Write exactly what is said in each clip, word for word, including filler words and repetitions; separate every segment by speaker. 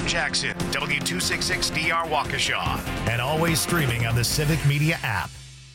Speaker 1: Jackson, W two sixty-six D R Waukesha, and always streaming on the Civic Media app.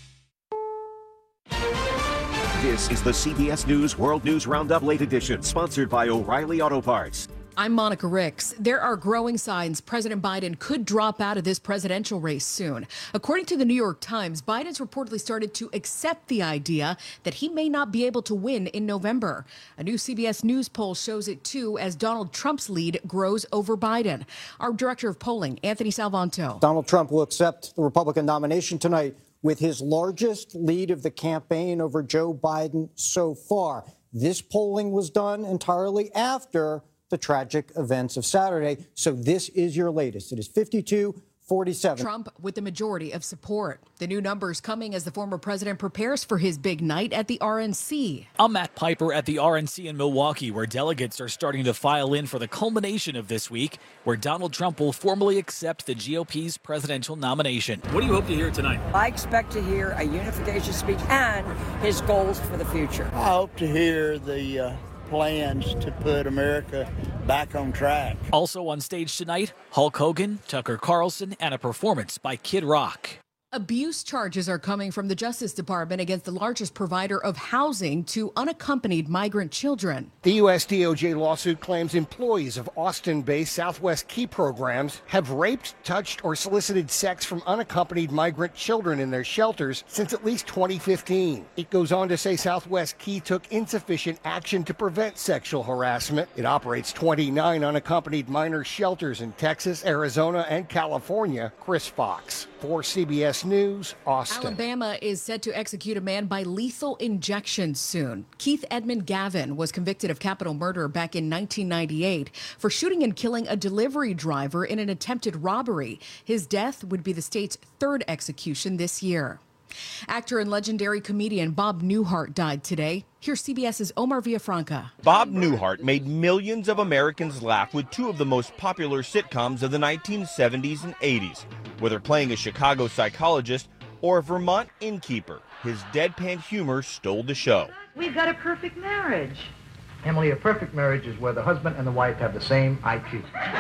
Speaker 2: This is the C B S News World News Roundup Late Edition, sponsored by O'Reilly Auto Parts.
Speaker 3: I'm Monica Ricks. There are growing signs President Biden could drop out of this presidential race soon. According to the New York Times, Biden's reportedly started to accept the idea that he may not be able to win in November. A new C B S News poll shows it, too, as Donald Trump's lead grows over Biden. Our director of polling, Anthony Salvanto.
Speaker 4: Donald Trump will accept the Republican nomination tonight with his largest lead of the campaign over Joe Biden so far. This polling was done entirely after the tragic events of Saturday. So this is your latest. It is fifty-two forty-seven.
Speaker 3: Trump with the majority of support. The new numbers coming as the former president prepares for his big night at the R N C.
Speaker 5: I'm Matt Piper at the R N C in Milwaukee, where delegates are starting to file in for the culmination of this week, where Donald Trump will formally accept the G O P's presidential nomination. What do you hope to hear tonight?
Speaker 6: I expect to hear a unification speech and his goals for the future.
Speaker 7: I hope to hear the uh, plans to put America back on track.
Speaker 5: Also on stage tonight, Hulk Hogan, Tucker Carlson, and a performance by Kid Rock.
Speaker 3: Abuse charges are coming from the Justice Department against the largest provider of housing to unaccompanied migrant children.
Speaker 8: The U S D O J lawsuit claims employees of Austin-based Southwest Key programs have raped, touched, or solicited sex from unaccompanied migrant children in their shelters since at least twenty fifteen. It goes on to say Southwest Key took insufficient action to prevent sexual harassment. It operates twenty-nine unaccompanied minor shelters in Texas, Arizona, and California. Chris Fox, for C B S News, Austin.
Speaker 3: Alabama is set to execute a man by lethal injection soon. Keith Edmund Gavin was convicted of capital murder back in nineteen ninety-eight for shooting and killing a delivery driver in an attempted robbery. His death would be the state's third execution this year. Actor and legendary comedian Bob Newhart died today. Here's CBS's Omar Villafranca.
Speaker 9: Bob Newhart made millions of Americans laugh with two of the most popular sitcoms of the nineteen seventies and eighties. Whether playing a Chicago psychologist or a Vermont innkeeper, his deadpan humor stole the show.
Speaker 10: We've got a perfect marriage.
Speaker 11: Emily, a perfect marriage is where the husband and the wife have the same I Q.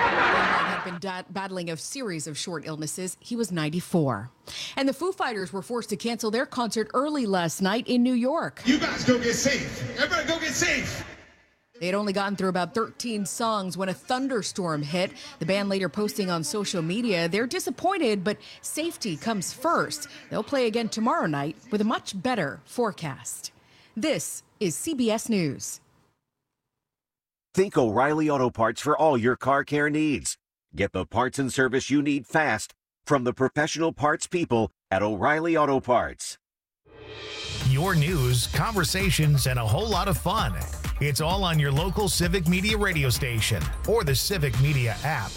Speaker 3: Had been da- battling a series of short illnesses. He was ninety-four. And the Foo Fighters were forced to cancel their concert early last night in New York.
Speaker 12: You guys go get safe. Everybody go get safe.
Speaker 3: They had only gotten through about thirteen songs when a thunderstorm hit. The band later posting on social media they're disappointed, but safety comes first. They'll play again tomorrow night with a much better forecast. This is C B S News.
Speaker 2: Think O'Reilly Auto Parts for all your car care needs. Get the parts and service you need fast from the professional parts people at O'Reilly Auto Parts.
Speaker 1: Your news, conversations, and a whole lot of fun. It's all on your local Civic Media radio station or the Civic Media app.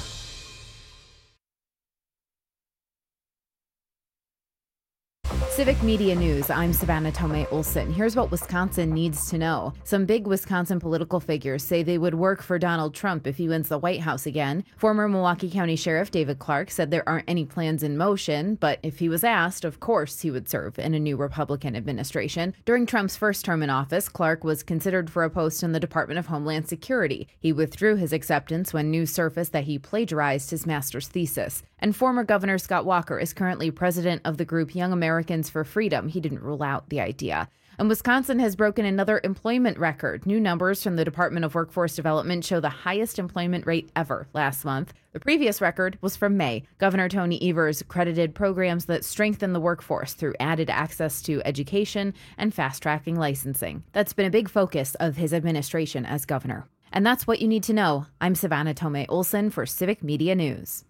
Speaker 13: Civic Media News, I'm Savannah Tomei Olson. Here's what Wisconsin needs to know. Some big Wisconsin political figures say they would work for Donald Trump if he wins the White House again. Former Milwaukee County Sheriff David Clark said there aren't any plans in motion, but if he was asked, of course he would serve in a new Republican administration. During Trump's first term in office, Clark was considered for a post in the Department of Homeland Security. He withdrew his acceptance when news surfaced that he plagiarized his master's thesis. And former Governor Scott Walker is currently president of the group Young Americans for Freedom. He didn't rule out the idea. And Wisconsin has broken another employment record. New numbers from the Department of Workforce Development show the highest employment rate ever last month. The previous record was from May. Governor Tony Evers credited programs that strengthen the workforce through added access to education and fast-tracking licensing. That's been a big focus of his administration as governor. And that's what you need to know. I'm Savannah Tomei Olson for Civic Media News.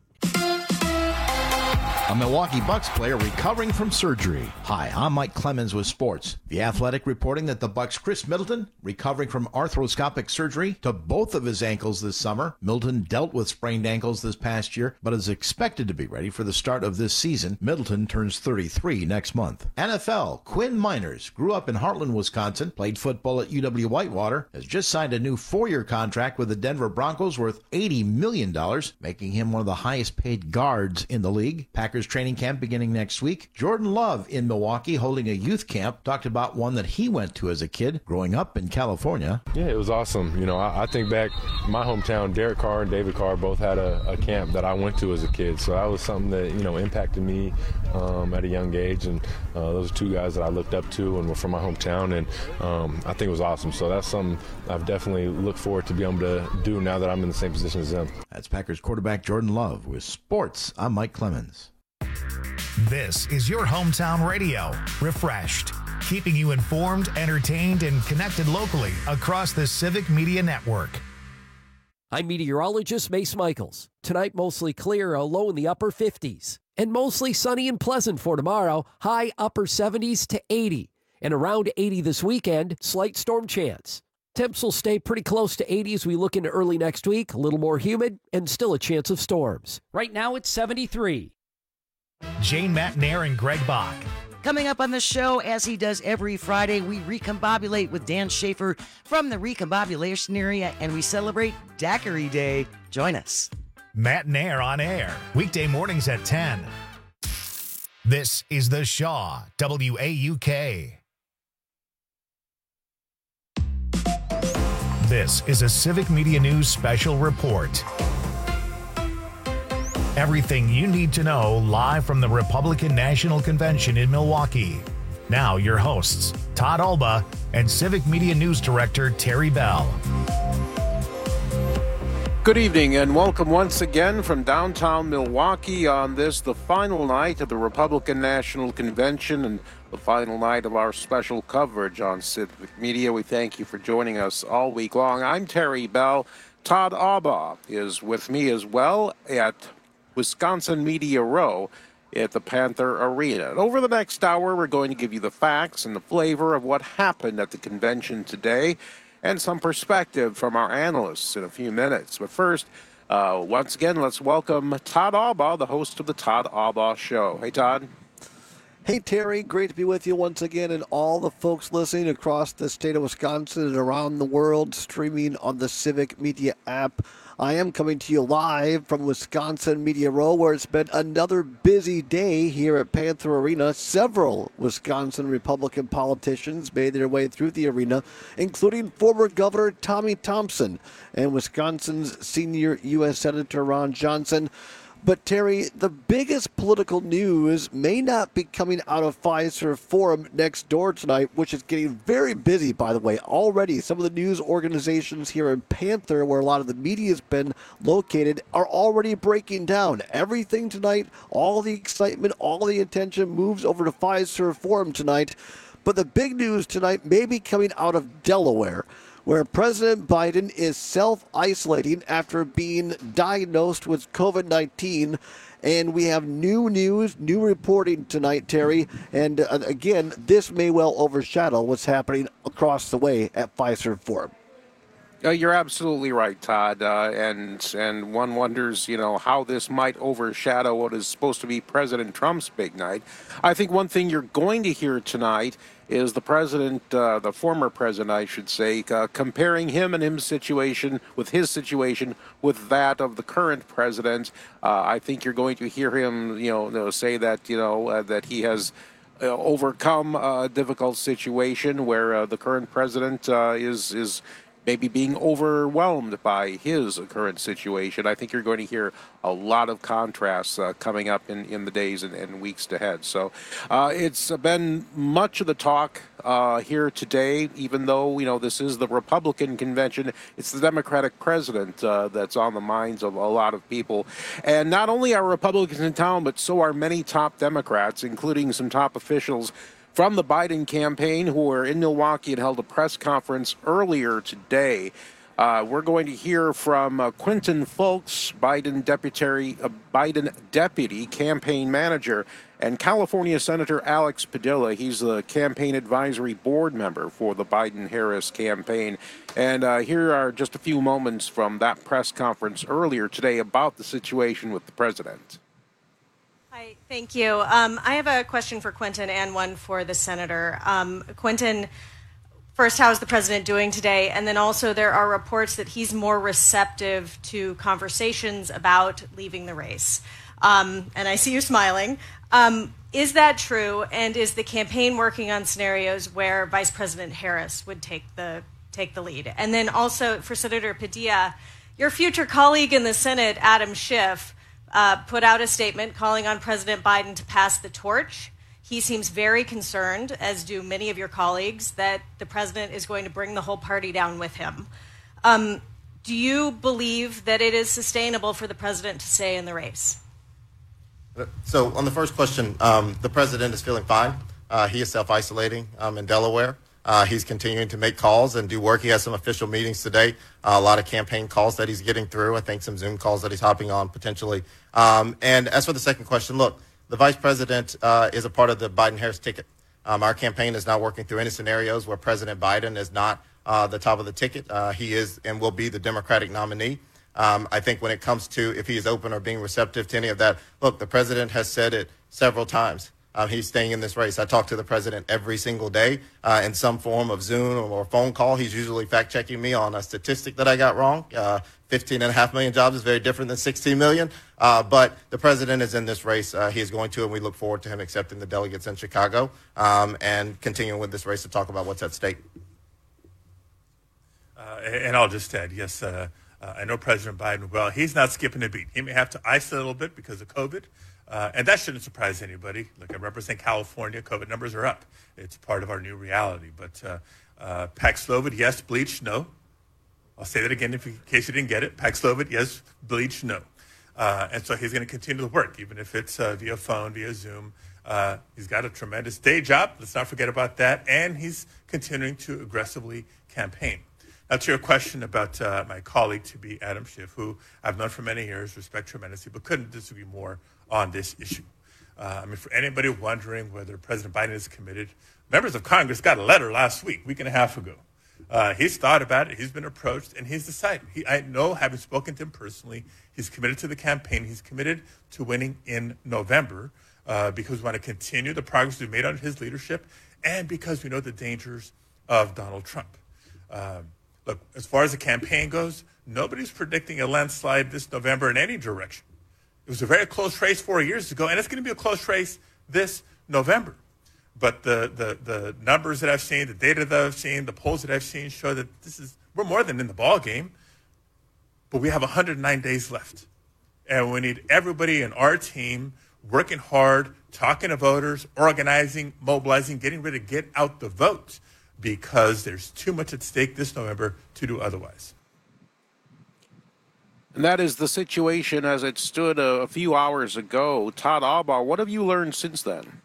Speaker 14: A Milwaukee Bucks player recovering from surgery. Hi, I'm Mike Clemens with sports. The Athletic reporting that the Bucks' Chris Middleton recovering from arthroscopic surgery to both of his ankles this summer. Middleton dealt with sprained ankles this past year, but is expected to be ready for the start of this season. Middleton turns thirty-three next month. N F L, Quinn Miners grew up in Heartland, Wisconsin, played football at U W Whitewater, has just signed a new four-year contract with the Denver Broncos worth eighty million dollars, making him one of the highest paid guards in the league. Packers Packers training camp beginning next week. Jordan Love in Milwaukee holding a youth camp talked about one that he went to as a kid growing up in California.
Speaker 15: Yeah, it was awesome. You know, I, I think back my hometown, Derek Carr and David Carr both had a, a camp that I went to as a kid. So that was something that, you know, impacted me um, at a young age. And uh, those are two guys that I looked up to and were from my hometown. And um, I think it was awesome. So that's something I've definitely looked forward to be able to do now that I'm in the same position as them.
Speaker 14: That's Packers quarterback Jordan Love with sports. I'm Mike Clemens.
Speaker 1: This is your hometown radio, refreshed, keeping you informed, entertained, and connected locally across the Civic Media Network.
Speaker 16: I'm meteorologist Mace Michaels. Tonight, mostly clear, a low in the upper fifties. And mostly sunny and pleasant for tomorrow, high upper seventies to eighty. And around eighty this weekend, slight storm chance. Temps will stay pretty close to eighty as we look into early next week, a little more humid, and still a chance of storms. Right now, it's seventy-three.
Speaker 1: Jane Matnair and Greg Bach.
Speaker 17: Coming up on the show, as he does every Friday, we recombobulate with Dan Schaefer from the recombobulation area, and we celebrate Daiquiri Day. Join us.
Speaker 1: Matnair on air, weekday mornings at ten. This is The Shaw, W A U K. This is a Civic Media News special report. Everything you need to know live from the Republican National Convention in Milwaukee. Now your hosts, Todd Alba and Civic Media News Director Terry Bell.
Speaker 18: Good evening and welcome once again from downtown Milwaukee on this, the final night of the Republican National Convention and the final night of our special coverage on Civic Media. We thank you for joining us all week long. I'm Terry Bell. Todd Alba is with me as well at Wisconsin Media Row at the Panther Arena. And over the next hour, we're going to give you the facts and the flavor of what happened at the convention today and some perspective from our analysts in a few minutes. But first, uh, once again, let's welcome Todd Alba, the host of the Todd Alba Show. Hey, Todd.
Speaker 19: Hey, Terry. Great to be with you once again, and all the folks listening across the state of Wisconsin and around the world, streaming on the Civic Media app. I am coming to you live from Wisconsin Media Row, where it's been another busy day here at Panther Arena. Several Wisconsin Republican politicians made their way through the arena, including former Governor Tommy Thompson and Wisconsin's senior U S Senator Ron Johnson. But, Terry, the biggest political news may not be coming out of Fiserv Forum next door tonight, which is getting very busy, by the way. Already, some of the news organizations here in Panther, where a lot of the media has been located, are already breaking down. Everything tonight, all the excitement, all the attention moves over to Fiserv Forum tonight. But the big news tonight may be coming out of Delaware, where President Biden is self-isolating after being diagnosed with covid nineteen. And we have new news, new reporting tonight, Terry. And uh, again, this may well overshadow what's happening across the way at Fiserv Forum.
Speaker 18: Uh, you're absolutely right, Todd. Uh, and and one wonders, you know, how this might overshadow what is supposed to be President Trump's big night. I think one thing you're going to hear tonight is the president, uh, the former president, I should say, uh, comparing him and his situation with his situation with that of the current president. Uh, I think you're going to hear him, you know, say that, you know, uh, that he has uh, overcome a difficult situation where uh, the current president uh, is is. maybe being overwhelmed by his current situation. I think you're going to hear a lot of contrasts uh, coming up in, in the days and, and weeks ahead. So uh, it's been much of the talk uh, here today, even though, you know, this is the Republican convention. It's the Democratic president uh, that's on the minds of a lot of people. And not only are Republicans in town, but so are many top Democrats, including some top officials from the Biden campaign who were in Milwaukee and held a press conference earlier today. Uh, we're going to hear from uh, Quentin Fulks, Biden deputy, uh, Biden deputy campaign manager, and California Senator Alex Padilla. He's the campaign advisory board member for the Biden-Harris campaign. And uh, here are just a few moments from that press conference earlier today about the situation with the president.
Speaker 20: Hi, thank you. Um, I have a question for Quentin and one for the senator. Um, Quentin, First, how is the president doing today? And then also there are reports that he's more receptive to conversations about leaving the race. Um, and I see you smiling. Um, is that true? And is the campaign working on scenarios where Vice President Harris would take the take the lead? And then also for Senator Padilla, your future colleague in the Senate, Adam Schiff, uh, put out a statement calling on President Biden to pass the torch. He seems very concerned, as do many of your colleagues, that the president is going to bring the whole party down with him. Um, do you believe that it is sustainable for the president to stay in the race?
Speaker 21: So on the first question, um, the president is feeling fine. Uh, he is self-isolating um, in Delaware. Uh, he's continuing to make calls and do work. He has some official meetings today, uh, a lot of campaign calls that he's getting through. I think some Zoom calls that he's hopping on potentially. Um, and as for the second question, look, the vice president uh, is a part of the Biden-Harris ticket. Um, our campaign is not working through any scenarios where President Biden is not uh, the top of the ticket. Uh, he is and will be the Democratic nominee. Um, I think when it comes to if he is open or being receptive to any of that, look, the president has said it several times. Uh, he's staying in this race. I talk to the president every single day uh, in some form of Zoom or phone call. He's usually fact-checking me on a statistic that I got wrong. Uh, fifteen and a half million jobs is very different than sixteen million. Uh, but the president is in this race. Uh, he is going to, and we look forward to him accepting the delegates in Chicago um, and continuing with this race to talk about what's at stake.
Speaker 22: Uh, and I'll just add, yes, uh, uh, I know President Biden well. He's not skipping a beat. He may have to isolate a little bit because of COVID. Uh, and that shouldn't surprise anybody. Look, I represent California. COVID numbers are up. It's part of our new reality. But uh, uh, Paxlovid, yes. Bleach, no. I'll say that again if, in case you didn't get it. Paxlovid, yes. Bleach, no. Uh, and so he's going to continue to work, even if it's uh, via phone, via Zoom. Uh, he's got a tremendous day job. Let's not forget about that. And he's continuing to aggressively campaign. Now, to your question about uh, my colleague to be Adam Schiff, who I've known for many years, respect tremendously, but couldn't disagree more on this issue. Uh, I mean, for anybody wondering whether President Biden is committed, members of Congress got a letter last week, week and a half ago. Uh, he's thought about it, he's been approached, and he's decided. He, I know, having spoken to him personally, he's committed to the campaign. He's committed to winning in November uh, because we want to continue the progress we've made under his leadership and because we know the dangers of Donald Trump. Um, look, as far as the campaign goes, nobody's predicting a landslide this November in any direction. It was a very close race four years ago, and it's going to be a close race this November. But the, the, the numbers that I've seen, the data that I've seen, the polls that I've seen show that this is we're more than in the ball game. But we have one hundred nine days left, and we need everybody in our team working hard, talking to voters, organizing, mobilizing, getting ready to get out the vote because there's too much at stake this November to do otherwise.
Speaker 18: And that is the situation as it stood a, a few hours ago. Todd Albaugh, what have you learned since then?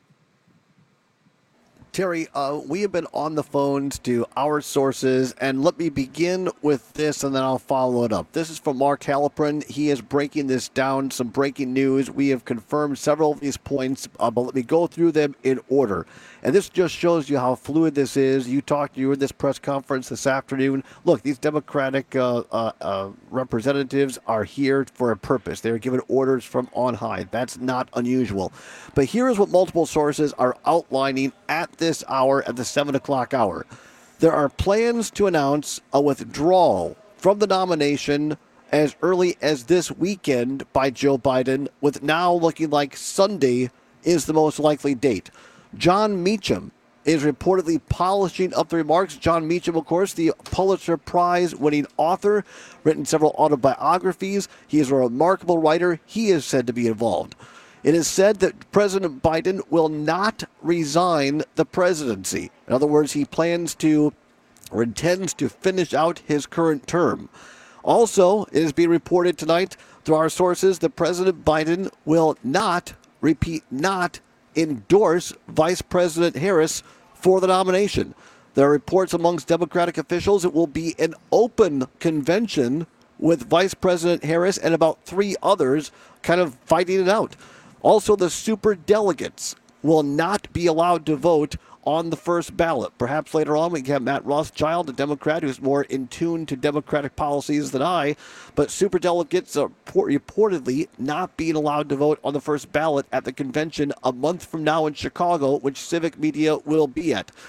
Speaker 19: Terry, uh, we have been on the phones to our sources, and let me begin with this, and then I'll follow it up. This is from Mark Halperin. He is breaking this down, some breaking news. We have confirmed several of these points, uh, but let me go through them in order. And this just shows you how fluid this is. You talked, you were in this press conference this afternoon. Look, these Democratic uh, uh, uh, representatives are here for a purpose. They're given orders from on high. That's not unusual. But here is what multiple sources are outlining at this hour, at the seven o'clock hour. There are plans to announce a withdrawal from the nomination as early as this weekend by Joe Biden, with now looking like Sunday is the most likely date. John Meacham is reportedly polishing up the remarks. John Meacham, of course, the Pulitzer Prize-winning author, written several autobiographies. He is a remarkable writer. He is said to be involved. It is said that President Biden will not resign the presidency. In other words, he plans to or intends to finish out his current term. Also, it is being reported tonight through our sources that President Biden will not, repeat, not, endorse Vice President Harris for the nomination. There are reports amongst Democratic officials it will be an open convention with Vice President Harris and about three others kind of fighting it out. Also, the superdelegates will not be allowed to vote on the first ballot. Perhaps later on we can have Matt Rothschild, a Democrat who's more in tune to Democratic policies than I, but superdelegates are reportedly not being allowed to vote on the first ballot at the convention a month from now in Chicago, which Civic Media will be at.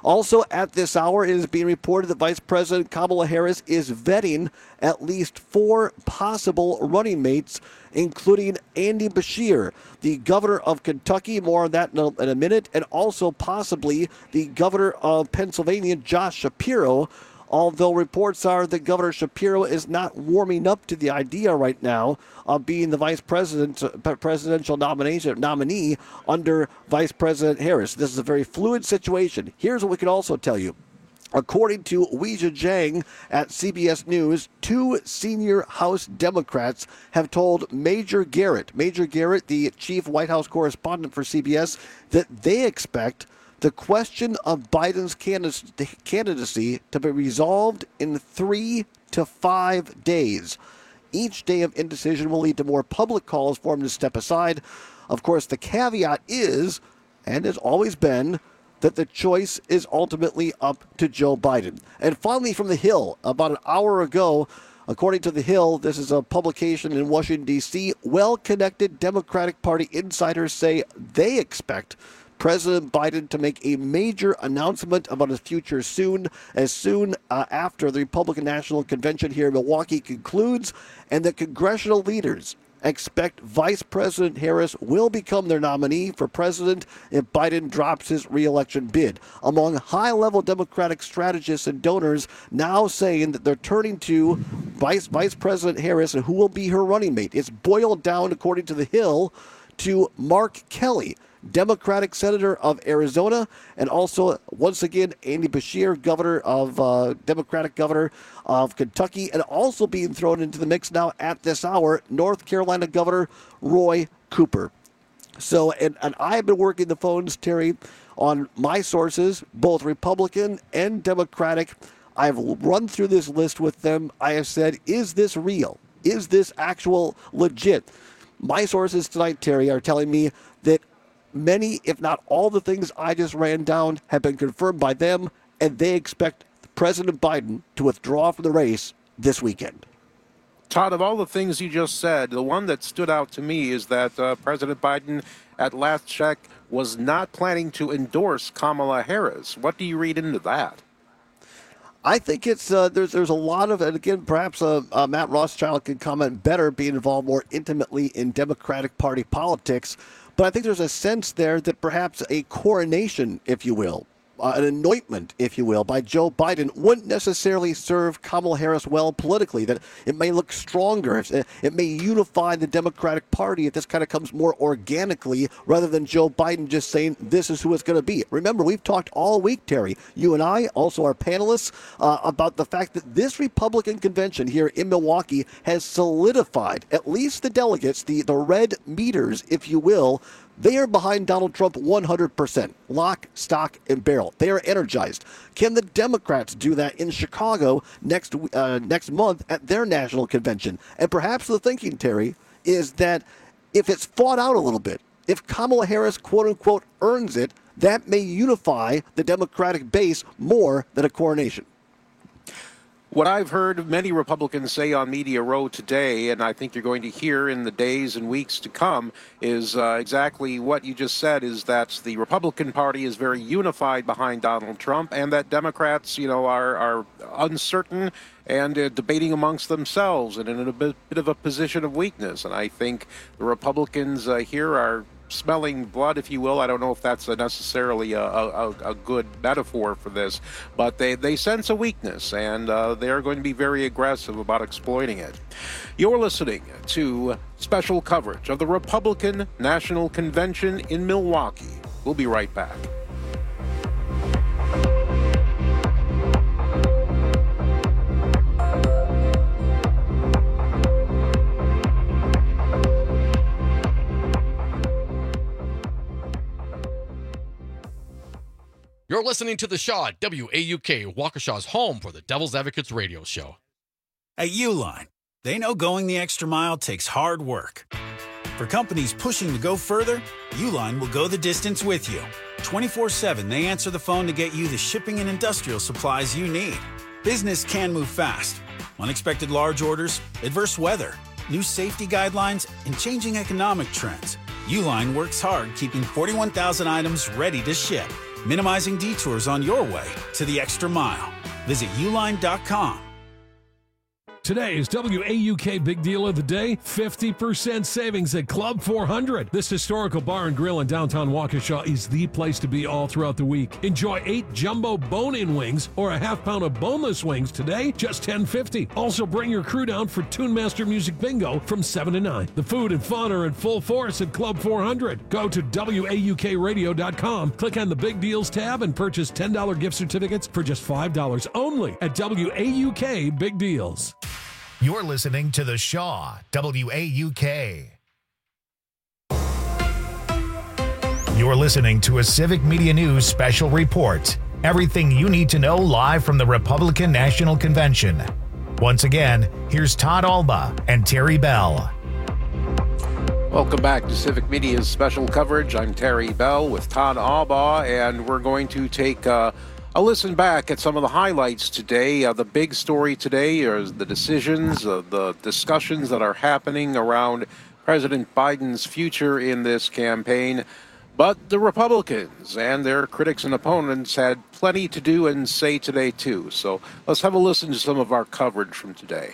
Speaker 19: Also at this hour, it is being reported that Vice President Kamala Harris is vetting at least four possible running mates, including Andy Beshear, the governor of Kentucky, more on that in a, in a minute, and also possibly the governor of Pennsylvania, Josh Shapiro, although reports are that Governor Shapiro is not warming up to the idea right now of being the vice president, uh, presidential nomination nominee under Vice President Harris. This is a very fluid situation. Here's what we can also tell you. According to Weijia Jiang at C B S News, two senior House Democrats have told Major Garrett, Major Garrett, the chief White House correspondent for C B S, that they expect the question of Biden's candidacy to be resolved in three to five days. Each day of indecision will lead to more public calls for him to step aside. Of course, the caveat is, and has always been, that the choice is ultimately up to Joe Biden. And finally, from The Hill, about an hour ago, according to The Hill, this is a publication in Washington, D C, well-connected Democratic Party insiders say they expect President Biden to make a major announcement about his future soon, as soon uh, after the Republican National Convention here in Milwaukee concludes, and that congressional leaders expect Vice President Harris will become their nominee for president if Biden drops his re-election bid. Among high-level Democratic strategists and donors now saying that they're turning to Vice, Vice President Harris and who will be her running mate. It's boiled down, according to The Hill, to Mark Kelly, Democratic Senator of Arizona, and also, once again, Andy Beshear, governor of uh, Democratic governor of Kentucky, and also being thrown into the mix now at this hour, North Carolina Governor Roy Cooper. So, and, and I've been working the phones, Terry, on my sources, both Republican and Democratic. I've run through this list with them. I have said, is this real? Is this actual legit? My sources tonight, Terry, are telling me that many, if not all the things I just ran down have been confirmed by them, and they expect President Biden to withdraw from the race this weekend.
Speaker 18: Todd, of all the things you just said, the one that stood out to me is that uh, President Biden, at last check, was not planning to endorse Kamala Harris. What do you read into that?
Speaker 19: I think it's uh, there's there's a lot of, and again, perhaps uh, uh, Matt Rothschild can comment better, being involved more intimately in Democratic Party politics. But I think there's a sense there that perhaps a coronation, if you will, uh, an anointment, if you will, by Joe Biden wouldn't necessarily serve Kamala Harris well politically, that it may look stronger, it may unify the Democratic Party if this kind of comes more organically rather than Joe Biden just saying this is who it's going to be. Remember, we've talked all week, Terry, you and I, also our panelists, uh, about the fact that this Republican convention here in Milwaukee has solidified at least the delegates, the, the red meters, if you will. They are behind Donald Trump one hundred percent, lock, stock, and barrel. They are energized. Can the Democrats do that in Chicago next uh, next month at their national convention? And perhaps the thinking, Terry, is that if it's fought out a little bit, if Kamala Harris, quote-unquote, earns it, that may unify the Democratic base more than a coronation.
Speaker 18: What I've heard many Republicans say on Media Row today, and I think you're going to hear in the days and weeks to come, is uh, exactly what you just said, is that the Republican Party is very unified behind Donald Trump, and that Democrats, you know, are, are uncertain and uh, debating amongst themselves and in a bit, bit of a position of weakness. And I think the Republicans uh, here are smelling blood, if you will. I don't know if that's a necessarily a, a, a good metaphor for this, but they, they sense a weakness, and uh, they're going to be very aggressive about exploiting it. You're listening to special coverage of the Republican National Convention in Milwaukee. We'll be right back.
Speaker 4: You're listening to The Shaw, W A U K, Waukesha's home for the Devil's Advocates radio show.
Speaker 6: At Uline, they know going the extra mile takes hard work. For companies pushing to go further, Uline will go the distance with you. twenty-four seven, they answer the phone to get you the shipping and industrial supplies you need. Business can move fast. Unexpected large orders, adverse weather, new safety guidelines, and changing economic trends. Uline works hard keeping forty-one thousand items ready to ship. minimizing detours on your way to the extra mile. Visit uline dot com.
Speaker 5: Today's W A U K Big Deal of the Day, fifty percent savings at Club four hundred. This historical bar and grill in downtown Waukesha is the place to be all throughout the week. Enjoy eight jumbo bone-in wings or a half pound of boneless wings today, just ten fifty. Also bring your crew down for Tune Master Music Bingo from seven to nine. The food and fun are in full force at Club four hundred. Go to W A U K radio dot com, click on the Big Deals tab, and purchase ten dollars gift certificates for just five dollars only at W A U K Big Deals.
Speaker 1: You're listening to The Shaw, W A U K. You're listening to a Civic Media News special report. Everything you need to know live from the Republican National Convention. Once again, here's Todd Alba and Terry Bell.
Speaker 18: Welcome back to Civic Media's special coverage. I'm Terry Bell with Todd Alba, and we're going to take uh, a listen back at some of the highlights today. Uh, the big story today is the decisions, uh, the discussions that are happening around President Biden's future in this campaign. But the Republicans and their critics and opponents had plenty to do and say today, too. So let's have a listen to some of our coverage from today.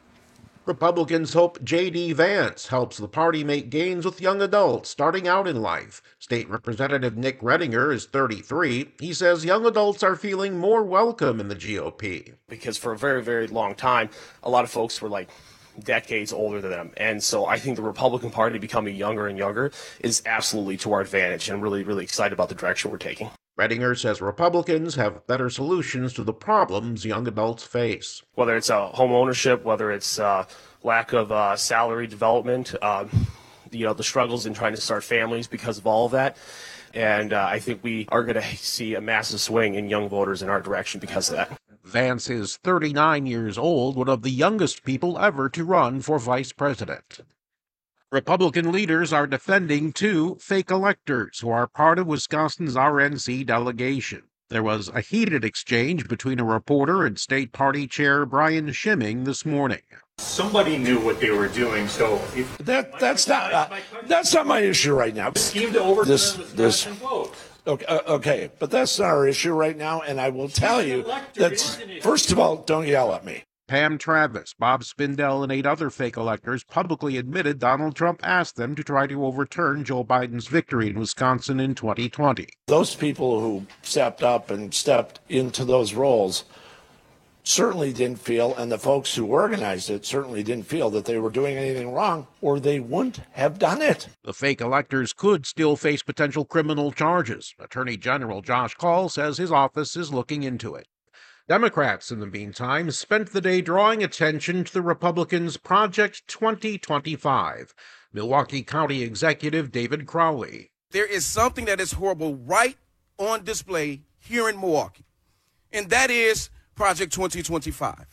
Speaker 7: Republicans hope J D Vance helps the party make gains with young adults starting out in life. State Representative Nick Redinger is thirty-three. He says young adults are feeling more welcome in the G O P.
Speaker 23: Because for a very, very long time, a lot of folks were like decades older than them. And so I think the Republican Party becoming younger and younger is absolutely to our advantage, and I'm really, really excited about the direction we're taking.
Speaker 7: Redinger says Republicans have better solutions to the problems young adults face.
Speaker 23: Whether it's uh, home ownership, whether it's uh, lack of uh, salary development, uh, you know, the struggles in trying to start families because of all of that. And uh, I think we are going to see a massive swing in young voters in our direction because of that.
Speaker 7: Vance is thirty-nine years old, one of the youngest people ever to run for vice president. Republican leaders are defending two fake electors who are part of Wisconsin's R N C delegation. There was a heated exchange between a reporter and state party chair Brian Schimming this morning.
Speaker 24: Somebody knew what they were doing, so if
Speaker 25: that that's not uh, that's not my issue right now.
Speaker 24: Scheme to overturn
Speaker 25: this
Speaker 24: the
Speaker 25: this
Speaker 24: vote.
Speaker 25: Okay, uh, okay, but that's not our issue right now, and I will tell you that first of all, don't yell at me.
Speaker 7: Pam Travis, Bob Spindell, and eight other fake electors publicly admitted Donald Trump asked them to try to overturn Joe Biden's victory in Wisconsin in twenty twenty.
Speaker 25: Those people who stepped up and stepped into those roles certainly didn't feel, and the folks who organized it certainly didn't feel that they were doing anything wrong, or they wouldn't have done it.
Speaker 7: The fake electors could still face potential criminal charges. Attorney General Josh Kaul says his office is looking into it. Democrats, in the meantime, spent the day drawing attention to the Republicans' Project twenty twenty-five. Milwaukee County Executive David Crowley.
Speaker 26: There is something that is horrible right on display here in Milwaukee, and that is Project twenty twenty-five.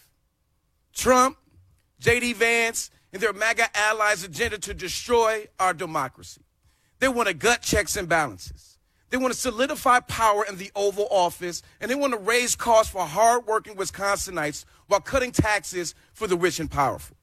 Speaker 26: Trump, J D Vance, and their MAGA allies' agenda to destroy our democracy. They want to gut checks and balances. They want to solidify power in the Oval Office, and they want to raise costs for hardworking Wisconsinites while cutting taxes for the rich and powerful.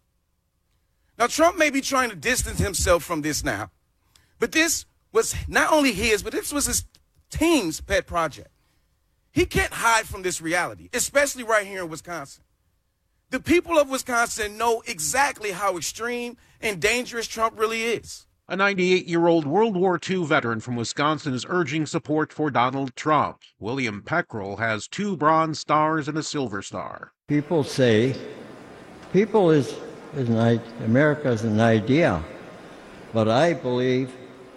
Speaker 26: Now, Trump may be trying to distance himself from this now, but this was not only his, but this was his team's pet project. He can't hide from this reality, especially right here in Wisconsin. The people of Wisconsin know exactly how extreme and dangerous Trump really is.
Speaker 7: A ninety-eight-year-old World War Two veteran from Wisconsin is urging support for Donald Trump. William Peckrell has two Bronze Stars and a Silver Star.
Speaker 27: People say, people is, is an, America is an idea, but I believe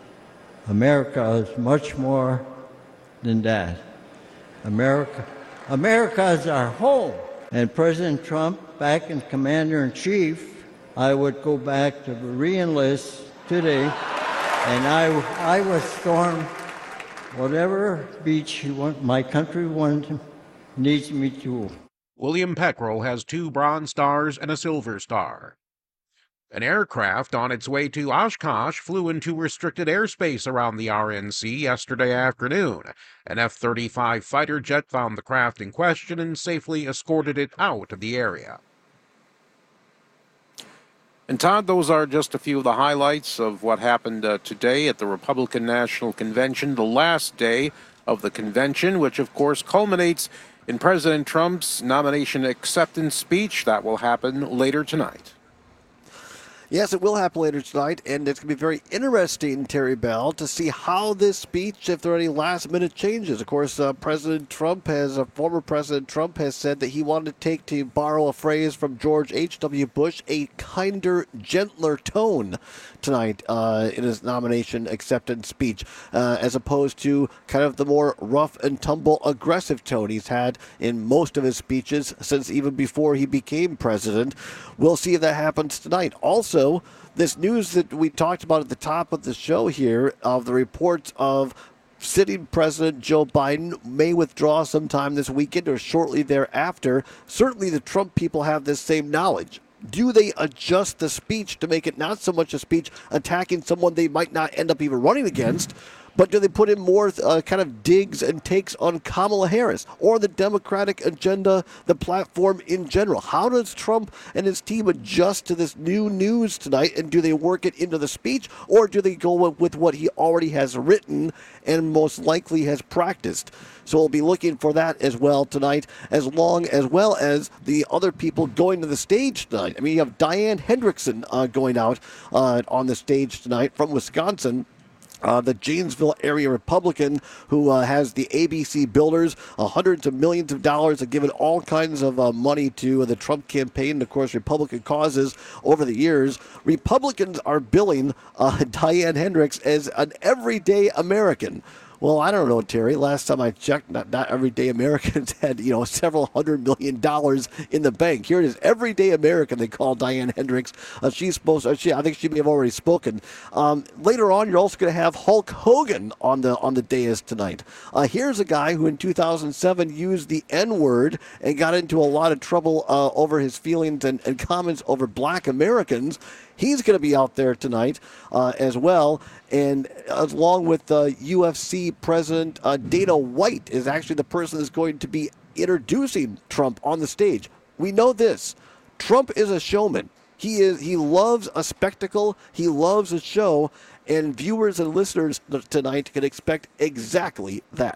Speaker 27: America is much more than that. America, America is our home. And President Trump, back in Commander-in-Chief, I would go back to re-enlist today, and I, I would storm whatever beach you want, my country wants, needs me to.
Speaker 7: William Peckrell has two Bronze Stars and a Silver Star. An aircraft on its way to Oshkosh flew into restricted airspace around the R N C yesterday afternoon. An F thirty-five fighter jet found the craft in question and safely escorted it out of the area.
Speaker 18: And Todd, those are just a few of the highlights of what happened uh, today at the Republican National Convention, the last day of the convention, which of course culminates in President Trump's nomination acceptance speech. That will happen later tonight.
Speaker 19: Yes, it will happen later tonight, and it's going to be very interesting, Terry Bell, to see how this speech, if there are any last-minute changes. Of course, uh, President Trump has, uh, former President Trump has said that he wanted to take, to borrow a phrase from George H W. Bush, a kinder, gentler tone tonight uh, in his nomination acceptance speech, uh, as opposed to kind of the more rough and tumble, aggressive tone he's had in most of his speeches since even before he became president. We'll see if that happens tonight. Also, this news that we talked about at the top of the show here of the reports of sitting President Joe Biden may withdraw sometime this weekend or shortly thereafter. Certainly the Trump people have this same knowledge. Do they adjust the speech to make it not so much a speech attacking someone they might not end up even running against, but do they put in more uh, kind of digs and takes on Kamala Harris or the Democratic agenda, the platform in general? How does Trump and his team adjust to this new news tonight, and do they work it into the speech, or do they go with what he already has written and most likely has practiced? So we'll be looking for that as well tonight, as long as well as the other people going to the stage tonight. I mean, you have Diane Hendrickson uh, going out uh, on the stage tonight from Wisconsin. Uh, the Janesville area Republican who uh, has the A B C builders, uh, hundreds of millions of dollars, have given all kinds of uh, money to uh, the Trump campaign and, of course, Republican causes over the years. Republicans are billing uh, Diane Hendricks as an everyday American. Well, I don't know, Terry. Last time I checked, not, not everyday Americans had, you know, several hundred million dollars in the bank. Here it is, everyday American, they call Diane Hendricks. Uh, she's supposed to, she, I think she may have already spoken. Um, later on, you're also going to have Hulk Hogan on the on the dais tonight. Uh, here's a guy who in two thousand seven used the N-word and got into a lot of trouble uh, over his feelings and, and comments over black Americans. He's going to be out there tonight uh, as well, and along with uh, U F C President uh, Dana White is actually the person that's going to be introducing Trump on the stage. We know this. Trump is a showman. He is. He loves a spectacle. He loves a show, and viewers and listeners tonight can expect exactly that.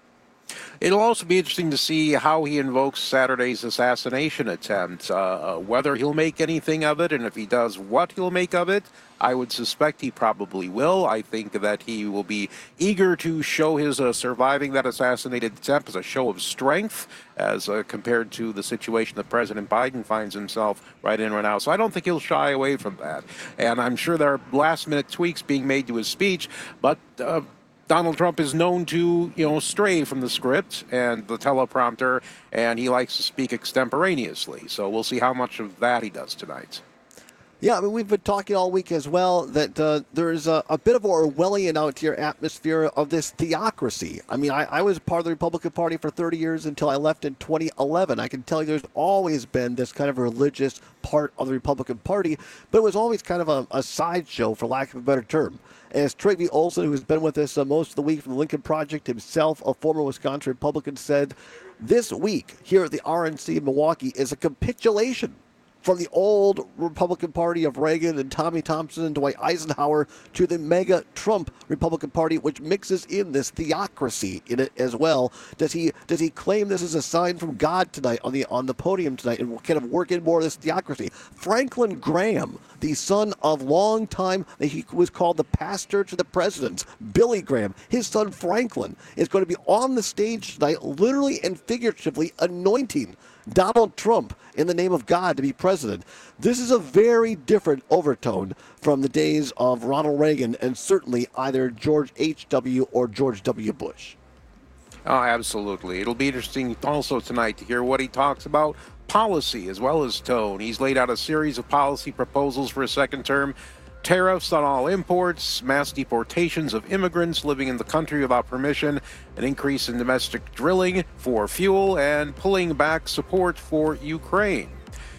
Speaker 18: It'll also be interesting to see how he invokes Saturday's assassination attempt, uh, whether he'll make anything of it, and if he does, what he'll make of it. I would suspect he probably will. I think that he will be eager to show his uh, surviving that assassinated attempt as a show of strength as uh, compared to the situation that President Biden finds himself right in right now. So I don't think he'll shy away from that. And I'm sure there are last-minute tweaks being made to his speech, but uh, Donald Trump is known to, you know, stray from the script and the teleprompter, and he likes to speak extemporaneously. So we'll see how much of that he does tonight.
Speaker 19: Yeah, I mean, we've been talking all week as well that uh, there's a, a bit of an Orwellian out here atmosphere of this theocracy. I mean, I, I was part of the Republican Party for thirty years until I left in twenty eleven. I can tell you there's always been this kind of religious part of the Republican Party, but it was always kind of a, a sideshow, for lack of a better term. As Trygve Olson, who has been with us uh, most of the week from the Lincoln Project himself, a former Wisconsin Republican, said, this week here at the R N C in Milwaukee is a capitulation from the old Republican Party of Reagan and Tommy Thompson and Dwight Eisenhower to the mega Trump Republican Party, which mixes in this theocracy in it as well. Does he does he claim this is a sign from God tonight on the on the podium tonight and kind of work in more of this theocracy? Franklin Graham, the son of longtime, he was called the pastor to the presidents, Billy Graham, his son Franklin, is going to be on the stage tonight, literally and figuratively anointing Donald Trump in the name of God to be president. This is a very different overtone from the days of Ronald Reagan and certainly either George H W or George W. Bush.
Speaker 18: Oh, absolutely. It'll be interesting also tonight to hear what he talks about policy as well as tone. He's laid out a series of policy proposals for a second term. Tariffs on all imports, mass deportations of immigrants living in the country without permission, an increase in domestic drilling for fuel, and pulling back support for Ukraine.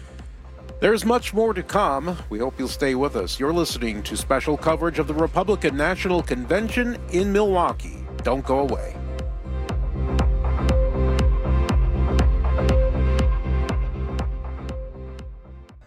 Speaker 18: There's much more to come. We hope you'll stay with us. You're listening to special coverage of the Republican National Convention in Milwaukee. Don't go away.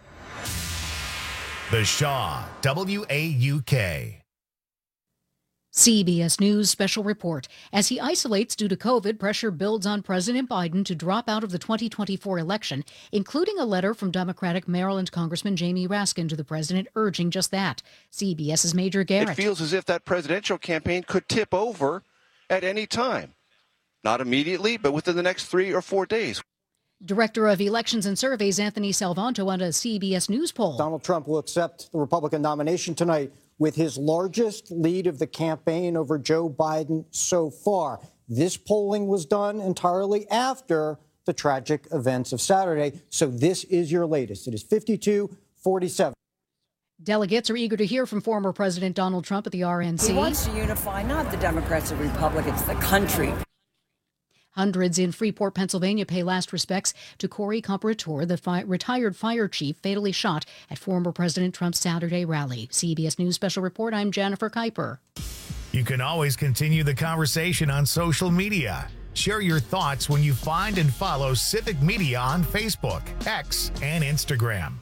Speaker 1: The Shaw, W A U K.
Speaker 2: C B S News special report. As he isolates due to COVID, pressure builds on President Biden to drop out of the twenty twenty-four election, including a letter from Democratic Maryland Congressman Jamie Raskin to the president urging just that. CBS's Major Garrett.
Speaker 3: It feels as if that presidential campaign could tip over at any time. Not immediately, but within the next three or four days.
Speaker 2: Director of Elections and Surveys Anthony Salvanto on a C B S News poll.
Speaker 8: Donald Trump will accept the Republican nomination tonight with his largest lead of the campaign over Joe Biden so far. This polling was done entirely after the tragic events of Saturday. So this is your latest. It is fifty-two forty-seven.
Speaker 2: Delegates are eager to hear from former President Donald Trump at the R N C.
Speaker 9: He wants to unify not the Democrats and Republicans, the country.
Speaker 2: Hundreds in Freeport, Pennsylvania pay last respects to Corey Comparator, the fi- retired fire chief fatally shot at former President Trump's Saturday rally. C B S News Special Report, I'm Jennifer Kuiper.
Speaker 1: You can always continue the conversation on social media. Share your thoughts when you find and follow Civic Media on Facebook, X, and Instagram.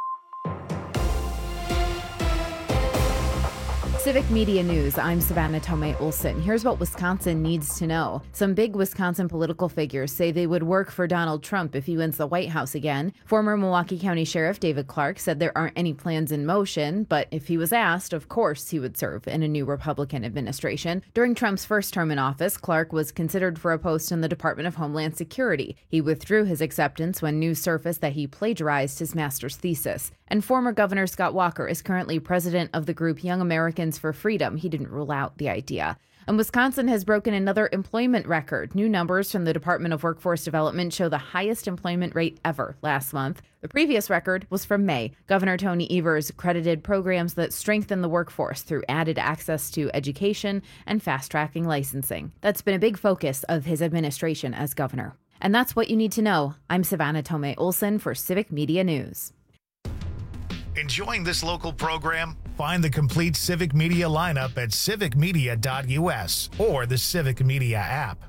Speaker 13: Civic Media News, I'm Savannah Tomei Olson. Here's what Wisconsin needs to know. Some big Wisconsin political figures say they would work for Donald Trump if he wins the White House again. Former Milwaukee County Sheriff David Clark said there aren't any plans in motion, but if he was asked, of course he would serve in a new Republican administration. During Trump's first term in office, Clark was considered for a post in the Department of Homeland Security. He withdrew his acceptance when news surfaced that he plagiarized his master's thesis. And former Governor Scott Walker is currently president of the group Young Americans for Freedom. He didn't rule out the idea. And Wisconsin has broken another employment record. New numbers from the Department of Workforce Development show the highest employment rate ever last month. The previous record was from May. Governor Tony Evers credited programs that strengthen the workforce through added access to education and fast-tracking licensing. That's been a big focus of his administration as governor. And that's what you need to know. I'm Savannah Tomei Olson for Civic Media News.
Speaker 1: Enjoying this local program? Find the complete Civic Media lineup at civic media dot u s or the Civic Media app.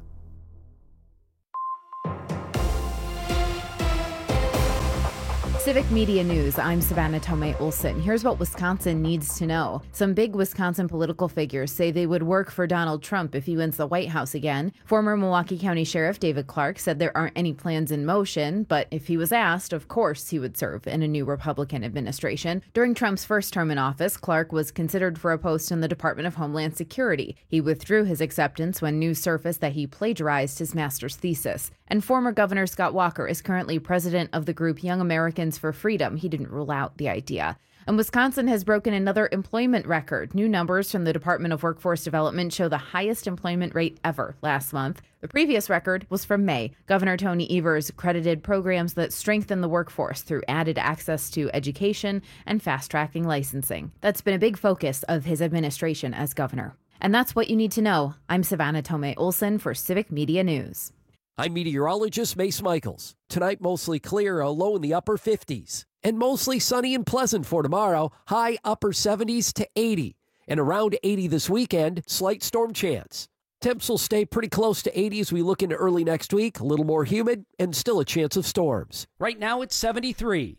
Speaker 13: Civic Media News, I'm Savannah Tomei Olson. Here's what Wisconsin needs to know. Some big Wisconsin political figures say they would work for Donald Trump if he wins the White House again. Former Milwaukee County Sheriff David Clark said there aren't any plans in motion, but if he was asked, of course he would serve in a new Republican administration. During Trump's first term in office, Clark was considered for a post in the Department of Homeland Security. He withdrew his acceptance when news surfaced that he plagiarized his master's thesis. And former Governor Scott Walker is currently president of the group Young Americans for Freedom. He didn't rule out the idea. And Wisconsin has broken another employment record. New numbers from the Department of Workforce Development show the highest employment rate ever last month. The previous record was from May. Governor Tony Evers credited programs that strengthen the workforce through added access to education and fast-tracking licensing. That's been a big focus of his administration as governor. And that's what you need to know. I'm Savannah Tomei Olson for Civic Media News.
Speaker 16: I'm meteorologist Mace Michaels. Tonight, mostly clear, a low in the upper fifties. And mostly sunny and pleasant for tomorrow, high upper seventies to eighty. And around eighty this weekend, slight storm chance. Temps will stay pretty close to eighty as we look into early next week, a little more humid, and still a chance of storms. Right now, it's seventy-three.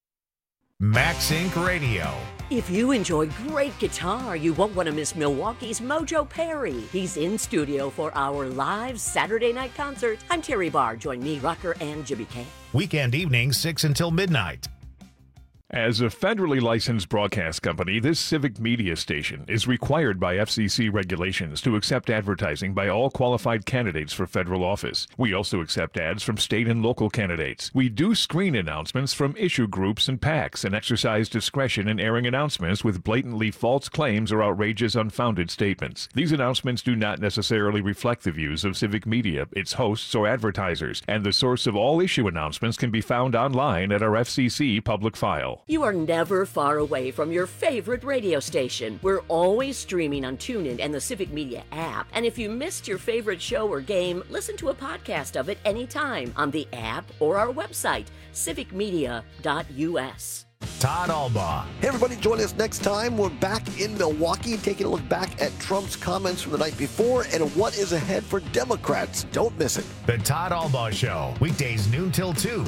Speaker 1: Max Incorporated. Radio.
Speaker 10: If you enjoy great guitar, you won't want to miss Milwaukee's Mojo Perry. He's in studio for our live Saturday night concert. I'm Terry Barr. Join me, Rucker, and Jimmy K.
Speaker 1: Weekend evenings, six until midnight.
Speaker 11: As a federally licensed broadcast company, this Civic Media station is required by F C C regulations to accept advertising by all qualified candidates for federal office. We also accept ads from state and local candidates. We do screen announcements from issue groups and PACs and exercise discretion in airing announcements with blatantly false claims or outrageous unfounded statements. These announcements do not necessarily reflect the views of Civic Media, its hosts, or advertisers, and the source of all issue announcements can be found online at our F C C public file.
Speaker 10: You are never far away from your favorite radio station. We're always streaming on TuneIn and the Civic Media app. And if you missed your favorite show or game, listen to a podcast of it anytime on the app or our website, civic media dot u s.
Speaker 1: Todd Albaugh.
Speaker 19: Hey, everybody, join us next time. We're back in Milwaukee, taking a look back at Trump's comments from the night before and what is ahead for Democrats. Don't miss it.
Speaker 1: The Todd Albaugh Show, weekdays noon till two.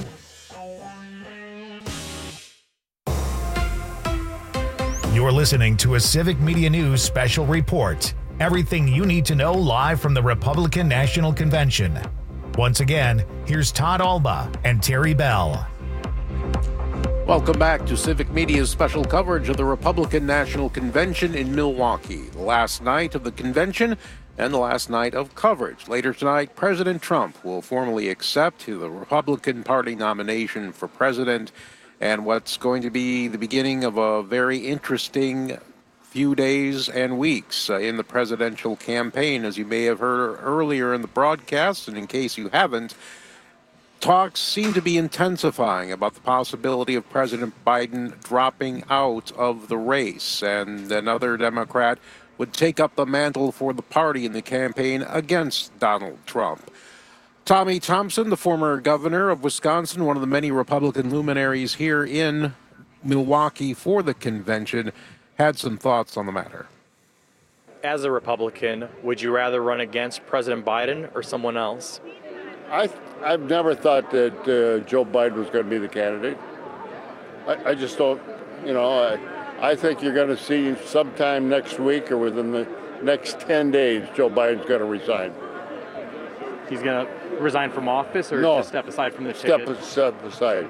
Speaker 1: You're listening to a Civic Media News special report. Everything you need to know live from the Republican National Convention. Once again, here's Todd Alba and Terry Bell.
Speaker 18: Welcome back to Civic Media's special coverage of the Republican National Convention in Milwaukee. The last night of the convention and the last night of coverage. Later tonight, President Trump will formally accept the Republican Party nomination for president, and what's going to be the beginning of a very interesting few days and weeks uh, in the presidential campaign. As you may have heard earlier in the broadcast, and in case you haven't, talks seem to be intensifying about the possibility of President Biden dropping out of the race, and another Democrat would take up the mantle for the party in the campaign against Donald Trump. Tommy Thompson, the former governor of Wisconsin, one of the many Republican luminaries here in Milwaukee for the convention, had some thoughts on the matter.
Speaker 12: As a Republican, would you rather run against President Biden or someone else?
Speaker 14: I, I've never thought that uh, Joe Biden was going to be the candidate. I, I just don't, you know, I, I think you're going to see sometime next week or within the next ten days, Joe Biden's going to resign.
Speaker 12: He's going to resign from office or
Speaker 14: no,
Speaker 12: just step aside from the
Speaker 14: step,
Speaker 12: ticket?
Speaker 14: Step aside.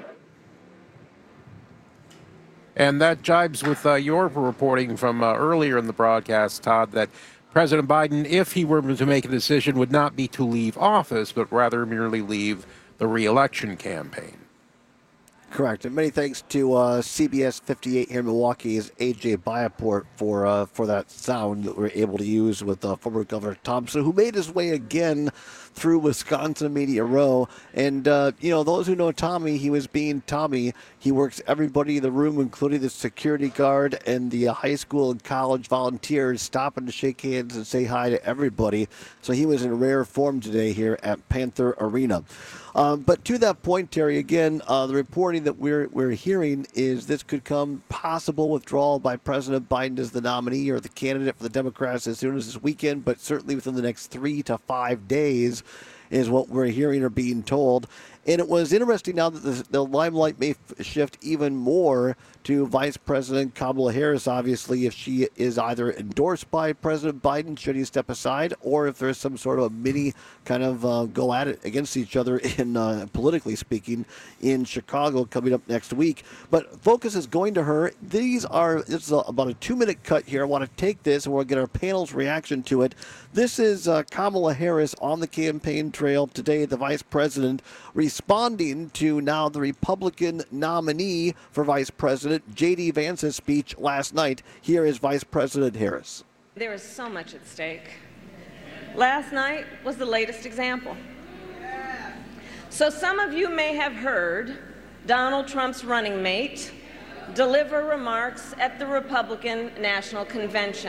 Speaker 18: And that jibes with uh, your reporting from uh, earlier in the broadcast, Todd, that President Biden, if he were to make a decision, would not be to leave office, but rather merely leave the re-election campaign.
Speaker 19: Correct. And many thanks to uh, C B S fifty-eight here in Milwaukee's A J Biaport for uh, for that sound that we're able to use with uh, former Governor Thompson, who made his way again through Wisconsin Media Row. And, uh, you know, those who know Tommy, he was being Tommy. He works everybody in the room, including the security guard and the uh, high school and college volunteers, stopping to shake hands and say hi to everybody. So he was in rare form today here at Panther Arena. Um, but to that point, Terry, again, uh, the reporting that we're we're hearing is this could come possible withdrawal by President Biden as the nominee or the candidate for the Democrats as soon as this weekend, but certainly within the next three to five days is what we're hearing or being told. And it was interesting now that the, the limelight may f- shift even more to Vice President Kamala Harris, obviously, if she is either endorsed by President Biden, should he step aside, or if there's some sort of mini kind of uh, go at it against each other, in uh, politically speaking, in Chicago coming up next week. But focus is going to her. These are, this is a, about a two-minute cut here. I want to take this, and we'll get our panel's reaction to it. This is uh, Kamala Harris on the campaign trail today, the Vice President, responding to now the Republican nominee for Vice President, J D Vance's speech last night. Here is Vice President Harris.
Speaker 15: There is so much at stake. Last night was the latest example. So some of you may have heard Donald Trump's running mate deliver remarks at the Republican National Convention.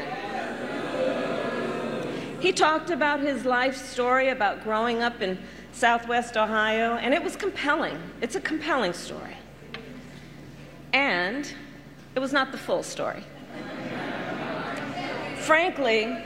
Speaker 15: He talked about his life story about growing up in Southwest Ohio, and it was compelling. It's a compelling story. And it was not the full story. Frankly,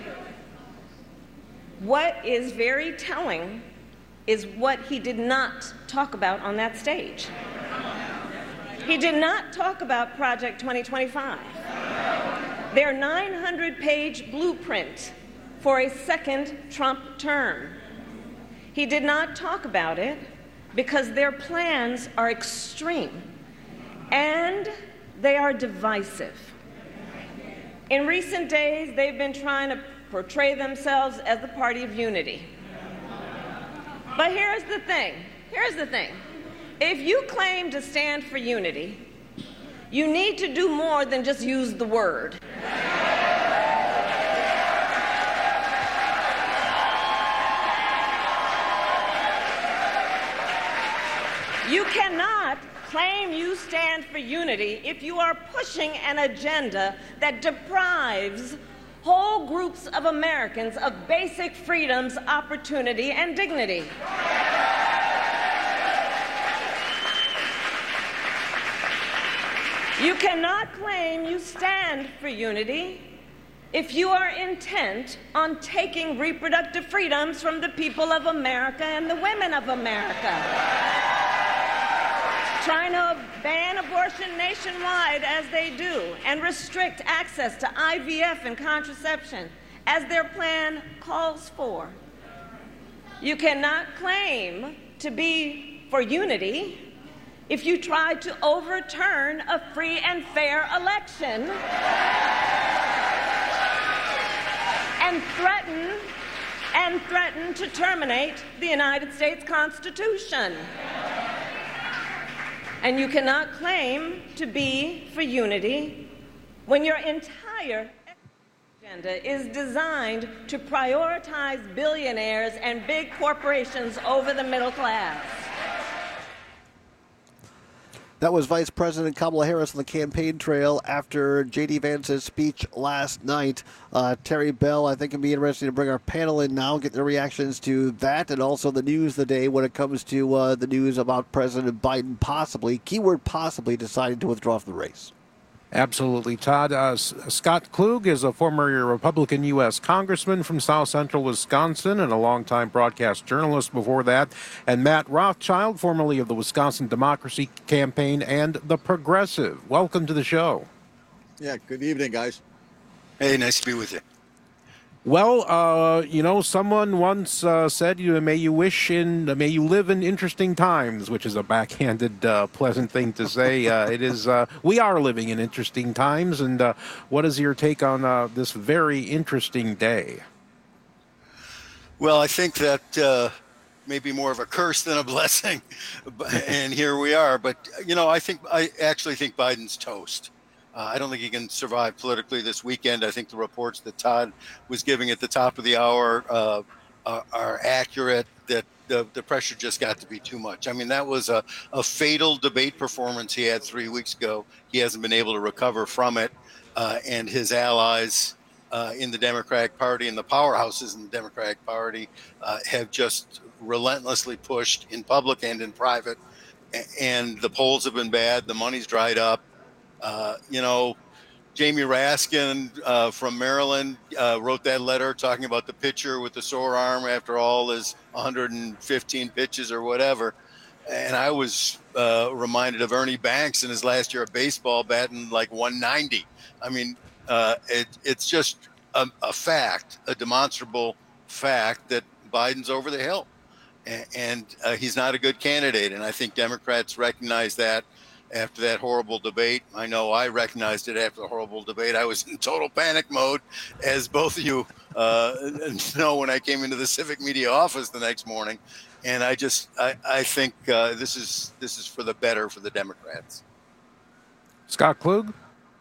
Speaker 15: what is very telling is what he did not talk about on that stage. He did not talk about Project twenty twenty-five, their nine hundred page blueprint for a second Trump term. He did not talk about it because their plans are extreme and they are divisive. In recent days, they've been trying to portray themselves as the party of unity. But here's the thing, here's the thing. If you claim to stand for unity, you need to do more than just use the word. You cannot claim you stand for unity if you are pushing an agenda that deprives whole groups of Americans of basic freedoms, opportunity, and dignity. You cannot claim you stand for unity if you are intent on taking reproductive freedoms from the people of America and the women of America. Trying to ban abortion nationwide as they do and restrict access to I V F and contraception as their plan calls for. You cannot claim to be for unity if you try to overturn a free and fair election and threaten and threaten to terminate the United States Constitution. And you cannot claim to be for unity when your entire agenda is designed to prioritize billionaires and big corporations over the middle class.
Speaker 19: That was Vice President Kamala Harris on the campaign trail after J D. Vance's speech last night. Uh, Terry Bell, I think it'd be interesting to bring our panel in now, get their reactions to that, and also the news of the day when it comes to uh, the news about President Biden possibly, keyword possibly, deciding to withdraw from the race.
Speaker 18: Absolutely, Todd. Uh, S- Scott Klug is a former Republican U S congressman from South Central Wisconsin and a longtime broadcast journalist before that. And Matt Rothschild, formerly of the Wisconsin Democracy Campaign and The Progressive. Welcome to the show.
Speaker 4: Yeah, good evening, guys.
Speaker 5: Hey, nice to be with you.
Speaker 18: Well, uh, you know, someone once uh, said, "You may you wish in, may you live in interesting times," which is a backhanded, uh, pleasant thing to say. Uh, it is. Uh, we are living in interesting times, and uh, what is your take on uh, this very interesting day?
Speaker 5: Well, I think that uh, may be more of a curse than a blessing, and here we are. But you know, I think I actually think Biden's toast. Uh, I don't think he can survive politically this weekend. I think the reports that Todd was giving at the top of the hour uh, are, are accurate, that the, the pressure just got to be too much. I mean, that was a, a fatal debate performance he had three weeks ago. He hasn't been able to recover from it. Uh, and his allies uh, in the Democratic Party and the powerhouses in the Democratic Party uh, have just relentlessly pushed in public and in private. And the polls have been bad. The money's dried up. Uh, you know, Jamie Raskin uh, from Maryland uh, wrote that letter talking about the pitcher with the sore arm after all his one hundred fifteen pitches or whatever. And I was uh, reminded of Ernie Banks in his last year of baseball batting like one ninety. I mean, uh, it, it's just a, a fact, a demonstrable fact that Biden's over the hill. And, and uh, he's not a good candidate. And I think Democrats recognize that. After that horrible debate. I know I recognized it after the horrible debate. I was in total panic mode, as both of you uh, know, when I came into the Civic Media office the next morning. And I just, I, I think uh, this is this is for the better for the Democrats.
Speaker 18: Scott Klug?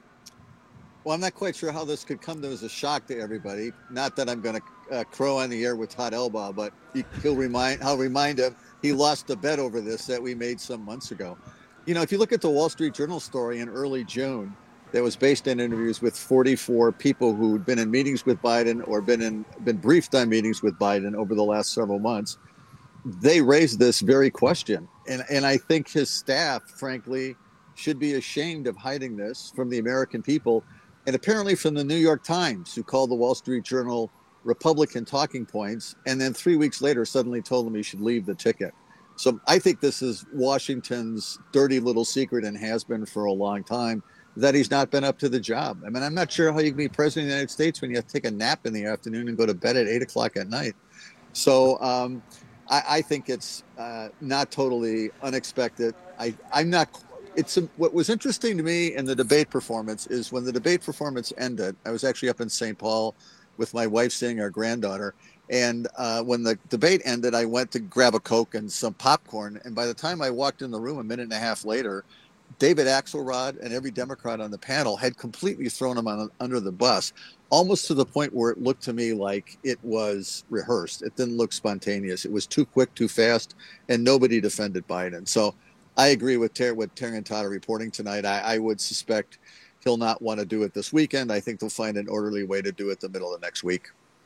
Speaker 4: Well, I'm not quite sure how this could come as a shock to everybody. Not that I'm going to uh, crow on the air with Todd Elbaugh, but he, he'll remind, I'll remind him he lost a bet over this that we made some months ago. You know, if you look at the Wall Street Journal story in early June, that was based on interviews with forty-four people who'd been in meetings with Biden or been in been briefed on meetings with Biden over the last several months, they raised this very question. And and I think his staff, frankly, should be ashamed of hiding this from the American people, and apparently from the New York Times, who called the Wall Street Journal Republican talking points, and then three weeks later suddenly told him he should leave the ticket. So I think this is Washington's dirty little secret, and has been for a long time, that he's not been up to the job. I mean, I'm not sure how you can be president of the United States when you have to take a nap in the afternoon and go to bed at eight o'clock at night. So um, I, I think it's uh, not totally unexpected. I, I'm not. It's a, what was interesting to me in the debate performance is when the debate performance ended. I was actually up in Saint Paul with my wife seeing our granddaughter. And uh, when the debate ended, I went to grab a Coke and some popcorn. And by the time I walked in the room a minute and a half later, David Axelrod and every Democrat on the panel had completely thrown him on, under the bus, almost to the point where it looked to me like it was rehearsed. It didn't look spontaneous. It was too quick, too fast, and nobody defended Biden. So I agree with Ter- what Terry and Todd are reporting tonight. I, I would suspect he'll not want to do it this weekend. I think they'll find an orderly way to do it the middle of next week.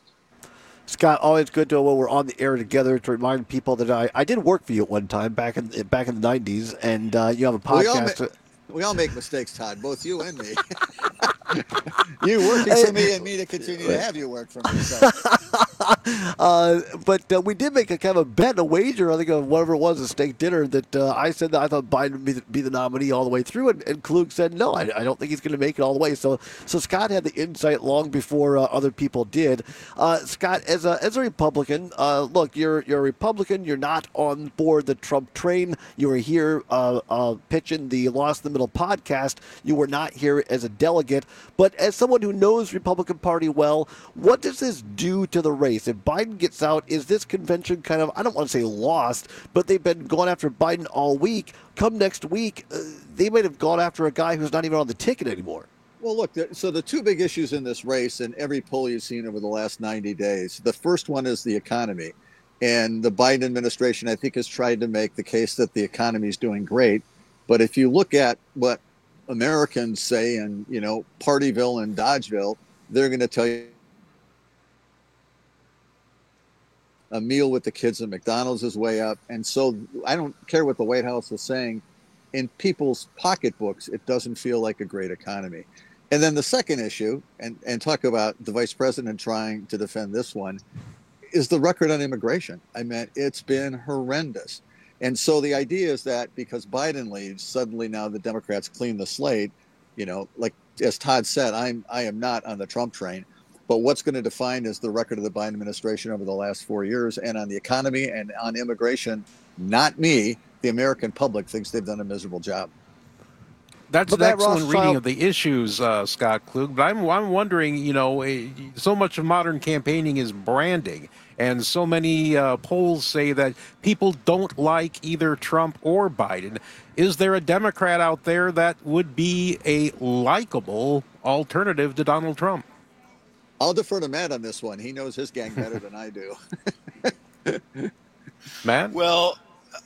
Speaker 19: Scott, always good to when we're on the air together to remind people that I, I did work for you at one time back in back in the nineties, and uh, you have a podcast.
Speaker 4: We all, ma- we all make mistakes, Todd, both you and me. You working for me and me to continue to have you work for me. So.
Speaker 19: uh, but uh, we did make a kind of a bet, a wager, I think, of whatever it was, a steak dinner, that uh, I said that I thought Biden would be the, be the nominee all the way through, and, and Klug said, no, I, I don't think he's going to make it all the way. So so Scott had the insight long before uh, other people did. Uh, Scott, as a as a Republican, uh, look, you're you're a Republican. You're not on board the Trump train. You were here uh, uh, pitching the Lost in the Middle podcast. You were not here as a delegate. But as someone who knows Republican Party well, what does this do to the race? If Biden gets out, is this convention kind of, I don't want to say lost, but they've been going after Biden all week. Come next week, uh, they might have gone after a guy who's not even on the ticket anymore.
Speaker 4: Well, look, so the two big issues in this race, and every poll you've seen over the last ninety days, the first one is the economy. And the Biden administration, I think, has tried to make the case that the economy is doing great. But if you look at what Americans say in, you know, Partyville and Dodgeville, they're going to tell you a meal with the kids at McDonald's is way up. And so I don't care what the White House is saying. In people's pocketbooks, it doesn't feel like a great economy. And then the second issue, and, and talk about the vice president trying to defend this one, is the record on immigration. I mean, it's been horrendous. And so the idea is that because Biden leaves, suddenly now the Democrats clean the slate. You know, like as Todd said, I'm I am not on the Trump train. But what's going to define is the record of the Biden administration over the last four years. And on the economy and on immigration, not me, the American public thinks they've done a miserable job.
Speaker 18: That's
Speaker 19: But
Speaker 18: an
Speaker 19: that
Speaker 18: excellent
Speaker 19: Rothschild-
Speaker 18: reading of the issues, uh, Scott Klug. But I'm, I'm wondering, you know, eh, so much of modern campaigning is branding. And so many uh, polls say that people don't like either Trump or Biden. Is there a Democrat out there that would be a likable alternative to Donald Trump?
Speaker 4: I'll defer to Matt on this one. He knows his gang better than I do.
Speaker 18: Matt?
Speaker 5: Well,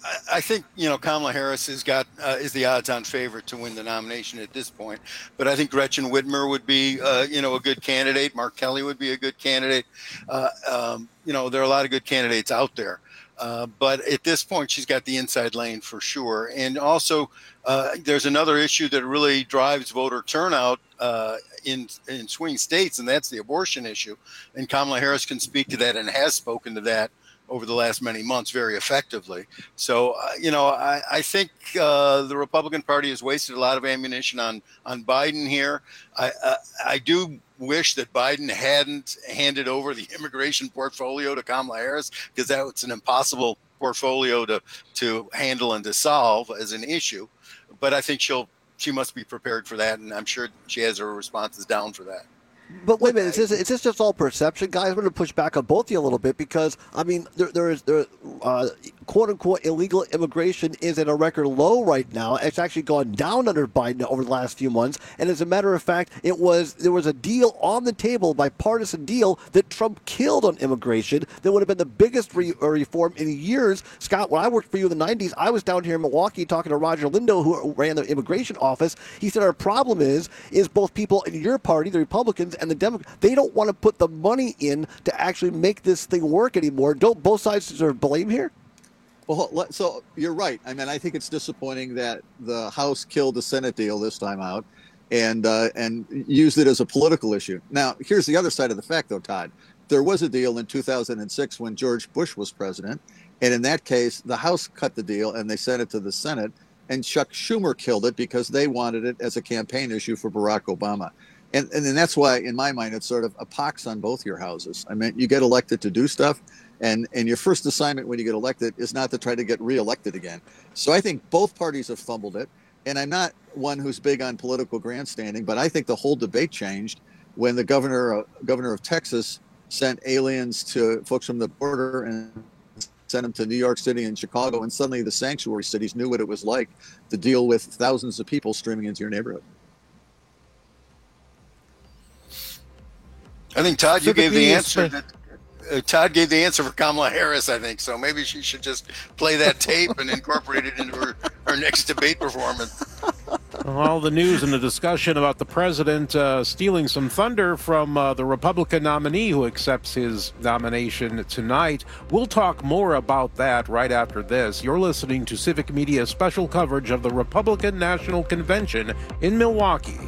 Speaker 5: I think, you know, Kamala Harris has got uh, is the odds-on favorite to win the nomination at this point. But I think Gretchen Whitmer would be, uh, you know, a good candidate. Mark Kelly would be a good candidate. Uh, um, you know, there are a lot of good candidates out there. Uh, but at this point, she's got the inside lane for sure. And also, uh, there's another issue that really drives voter turnout uh, in in swing states, and that's the abortion issue. And Kamala Harris can speak to that and has spoken to that over the last many months very effectively. So, uh, you know, I, I think uh, the Republican Party has wasted a lot of ammunition on on Biden here. I, uh, I do wish that Biden hadn't handed over the immigration portfolio to Kamala Harris, because that's an impossible portfolio to to handle and to solve as an issue. But I think she'll she must be prepared for that, and I'm sure she has her responses down for that.
Speaker 19: But wait a minute, is this, is this just all perception? Guys, I'm going to push back on both of you a little bit, because, I mean, there, there is, there, uh, quote-unquote, illegal immigration is at a record low right now. It's actually gone down under Biden over the last few months. And as a matter of fact, it was there was a deal on the table, bipartisan deal, that Trump killed on immigration that would have been the biggest re- reform in years. Scott, when I worked for you in the nineties, I was down here in Milwaukee talking to Roger Lindo, who ran the immigration office. He said our problem is, is both people in your party, the Republicans, and the Democrats, they don't want to put the money in to actually make this thing work anymore. Don't both sides deserve blame here?
Speaker 4: Well, so you're right. I mean, I think it's disappointing that the House killed the Senate deal this time out and uh, and used it as a political issue. Now, here's the other side of the fact, though, Todd. There was a deal in two thousand six when George Bush was president. And in that case, the House cut the deal and they sent it to the Senate. And Chuck Schumer killed it because they wanted it as a campaign issue for Barack Obama. And and then that's why, in my mind, it's sort of a pox on both your houses. I mean, you get elected to do stuff, and, and your first assignment when you get elected is not to try to get reelected again. So I think both parties have fumbled it. And I'm not one who's big on political grandstanding, but I think the whole debate changed when the governor, uh, governor of Texas sent aliens to folks from the border and sent them to New York City and Chicago, and suddenly the sanctuary cities knew what it was like to deal with thousands of people streaming into your neighborhood.
Speaker 5: I think, Todd, you gave the answer. That, uh, Todd gave the answer for Kamala Harris, I think. So maybe she should just play that tape and incorporate it into her, her next debate performance.
Speaker 18: All the news and the discussion about the president uh, stealing some thunder from uh, the Republican nominee who accepts his nomination tonight. We'll talk more about that right after this. You're listening to Civic Media's special coverage of the Republican National Convention in Milwaukee.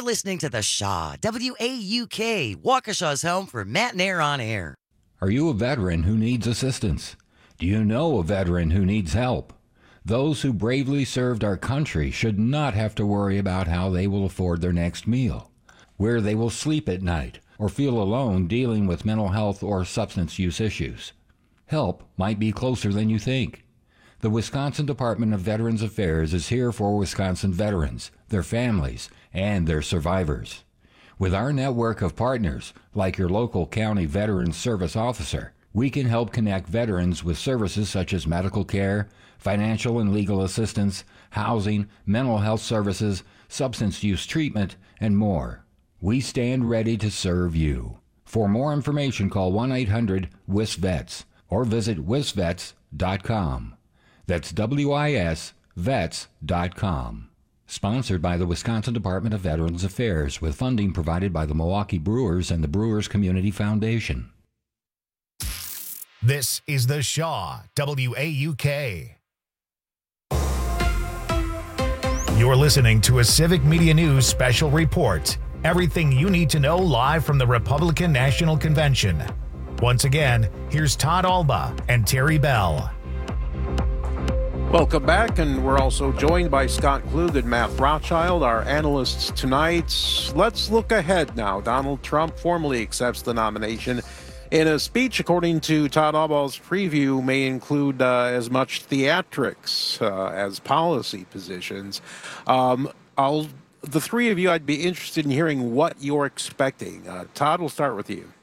Speaker 6: listening to The Shaw, W A U K, Waukesha's home for Matt and Air on Air.
Speaker 17: Are you a veteran who needs assistance? Do you know a veteran who needs help? Those who bravely served our country should not have to worry about how they will afford their next meal, where they will sleep at night, or feel alone dealing with mental health or substance use issues. Help might be closer than you think. The Wisconsin Department of Veterans Affairs is here for Wisconsin veterans, their families, and their survivors. With our network of partners, like your local county veteran service officer, we can help connect veterans with services such as medical care, financial and legal assistance, housing, mental health services, substance use treatment, and more. We stand ready to serve you. For more information, call one eight hundred W I S vets or visit wisvets dot com. That's W I S vets dot com. Sponsored by the Wisconsin Department of Veterans Affairs, with funding provided by the Milwaukee Brewers and the Brewers Community Foundation.
Speaker 1: This is The Shaw, W A U K. You're listening to a Civic Media News special report. Everything you need to know live from the Republican National Convention. Once again, here's Todd Alba and Terry Bell.
Speaker 18: Welcome back, and we're also joined by Scott Klug and Matt Rothschild, our analysts tonight. Let's look ahead now. Donald Trump formally accepts the nomination. In a speech, according to Todd Alba's preview, may include uh, as much theatrics uh, as policy positions. Um, I'll, the three of you, I'd be interested in hearing what you're expecting. Uh, Todd, we'll start with you.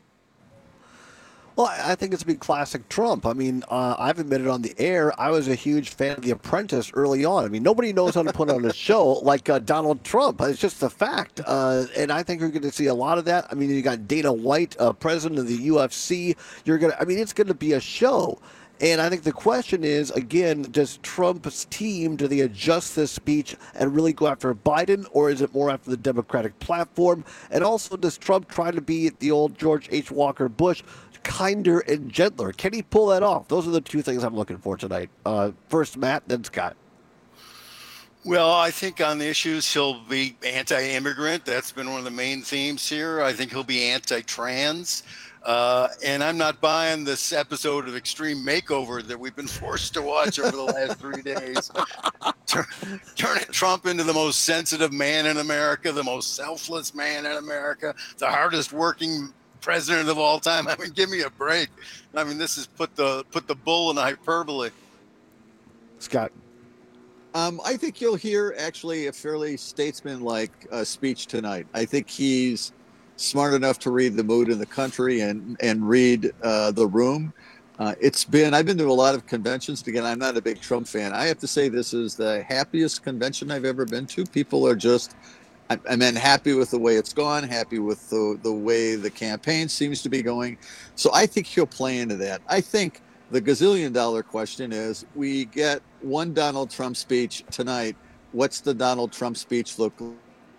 Speaker 19: Well, I think it's been classic Trump. I mean, uh, I've admitted on the air, I was a huge fan of The Apprentice early on. I mean, nobody knows how to put on a show like uh, Donald Trump. It's just a fact. Uh, and I think you're going to see a lot of that. I mean, you got Dana White, uh, president of the U F C. You're going to, I mean, it's going to be a show. And I think the question is, again, does Trump's team, do they adjust this speech and really go after Biden, or is it more after the Democratic platform? And also, does Trump try to be the old George H. Walker Bush, kinder and gentler? Can he pull that off? Those are the two things I'm looking for tonight. Uh, first, Matt, then Scott.
Speaker 5: Well, I think on the issues, he'll be anti-immigrant. That's been one of the main themes here. I think he'll be anti-trans. Uh, and I'm not buying this episode of Extreme Makeover that we've been forced to watch over the last three days. Turn, turning Trump into the most sensitive man in America, the most selfless man in America, the hardest working president of all time. I mean, give me a break. I mean, this is put the put the bull in hyperbole.
Speaker 19: Scott.
Speaker 4: Um, I think you'll hear actually a fairly statesman-like uh, speech tonight. I think he's smart enough to read the mood in the country and and read uh, the room. Uh, it's been I've been to a lot of conventions. Again, I'm not a big Trump fan. I have to say this is the happiest convention I've ever been to. People are just, I, I mean, happy with the way it's gone, happy with the the way the campaign seems to be going. So I think he'll play into that. I think the gazillion dollar question is, we get one Donald Trump speech tonight. What's the Donald Trump speech look like?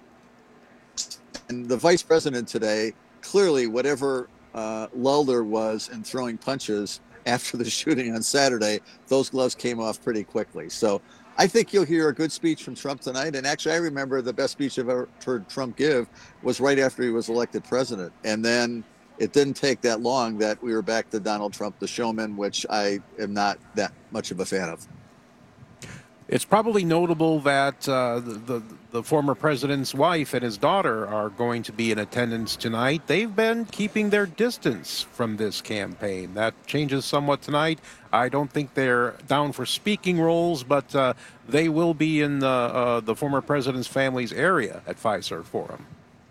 Speaker 4: And the vice president today, clearly, whatever uh, lull there was in throwing punches after the shooting on Saturday, those gloves came off pretty quickly. So I think you'll hear a good speech from Trump tonight. And actually, I remember the best speech I've ever heard Trump give was right after he was elected president. And then it didn't take that long that we were back to Donald Trump, the showman, which I am not that much of a fan of.
Speaker 18: It's probably notable that uh, the, the the former president's wife and his daughter are going to be in attendance tonight. They've been keeping their distance from this campaign. That changes somewhat tonight. I don't think they're down for speaking roles, but uh, they will be in the uh, the former president's family's area at Fiserv Forum.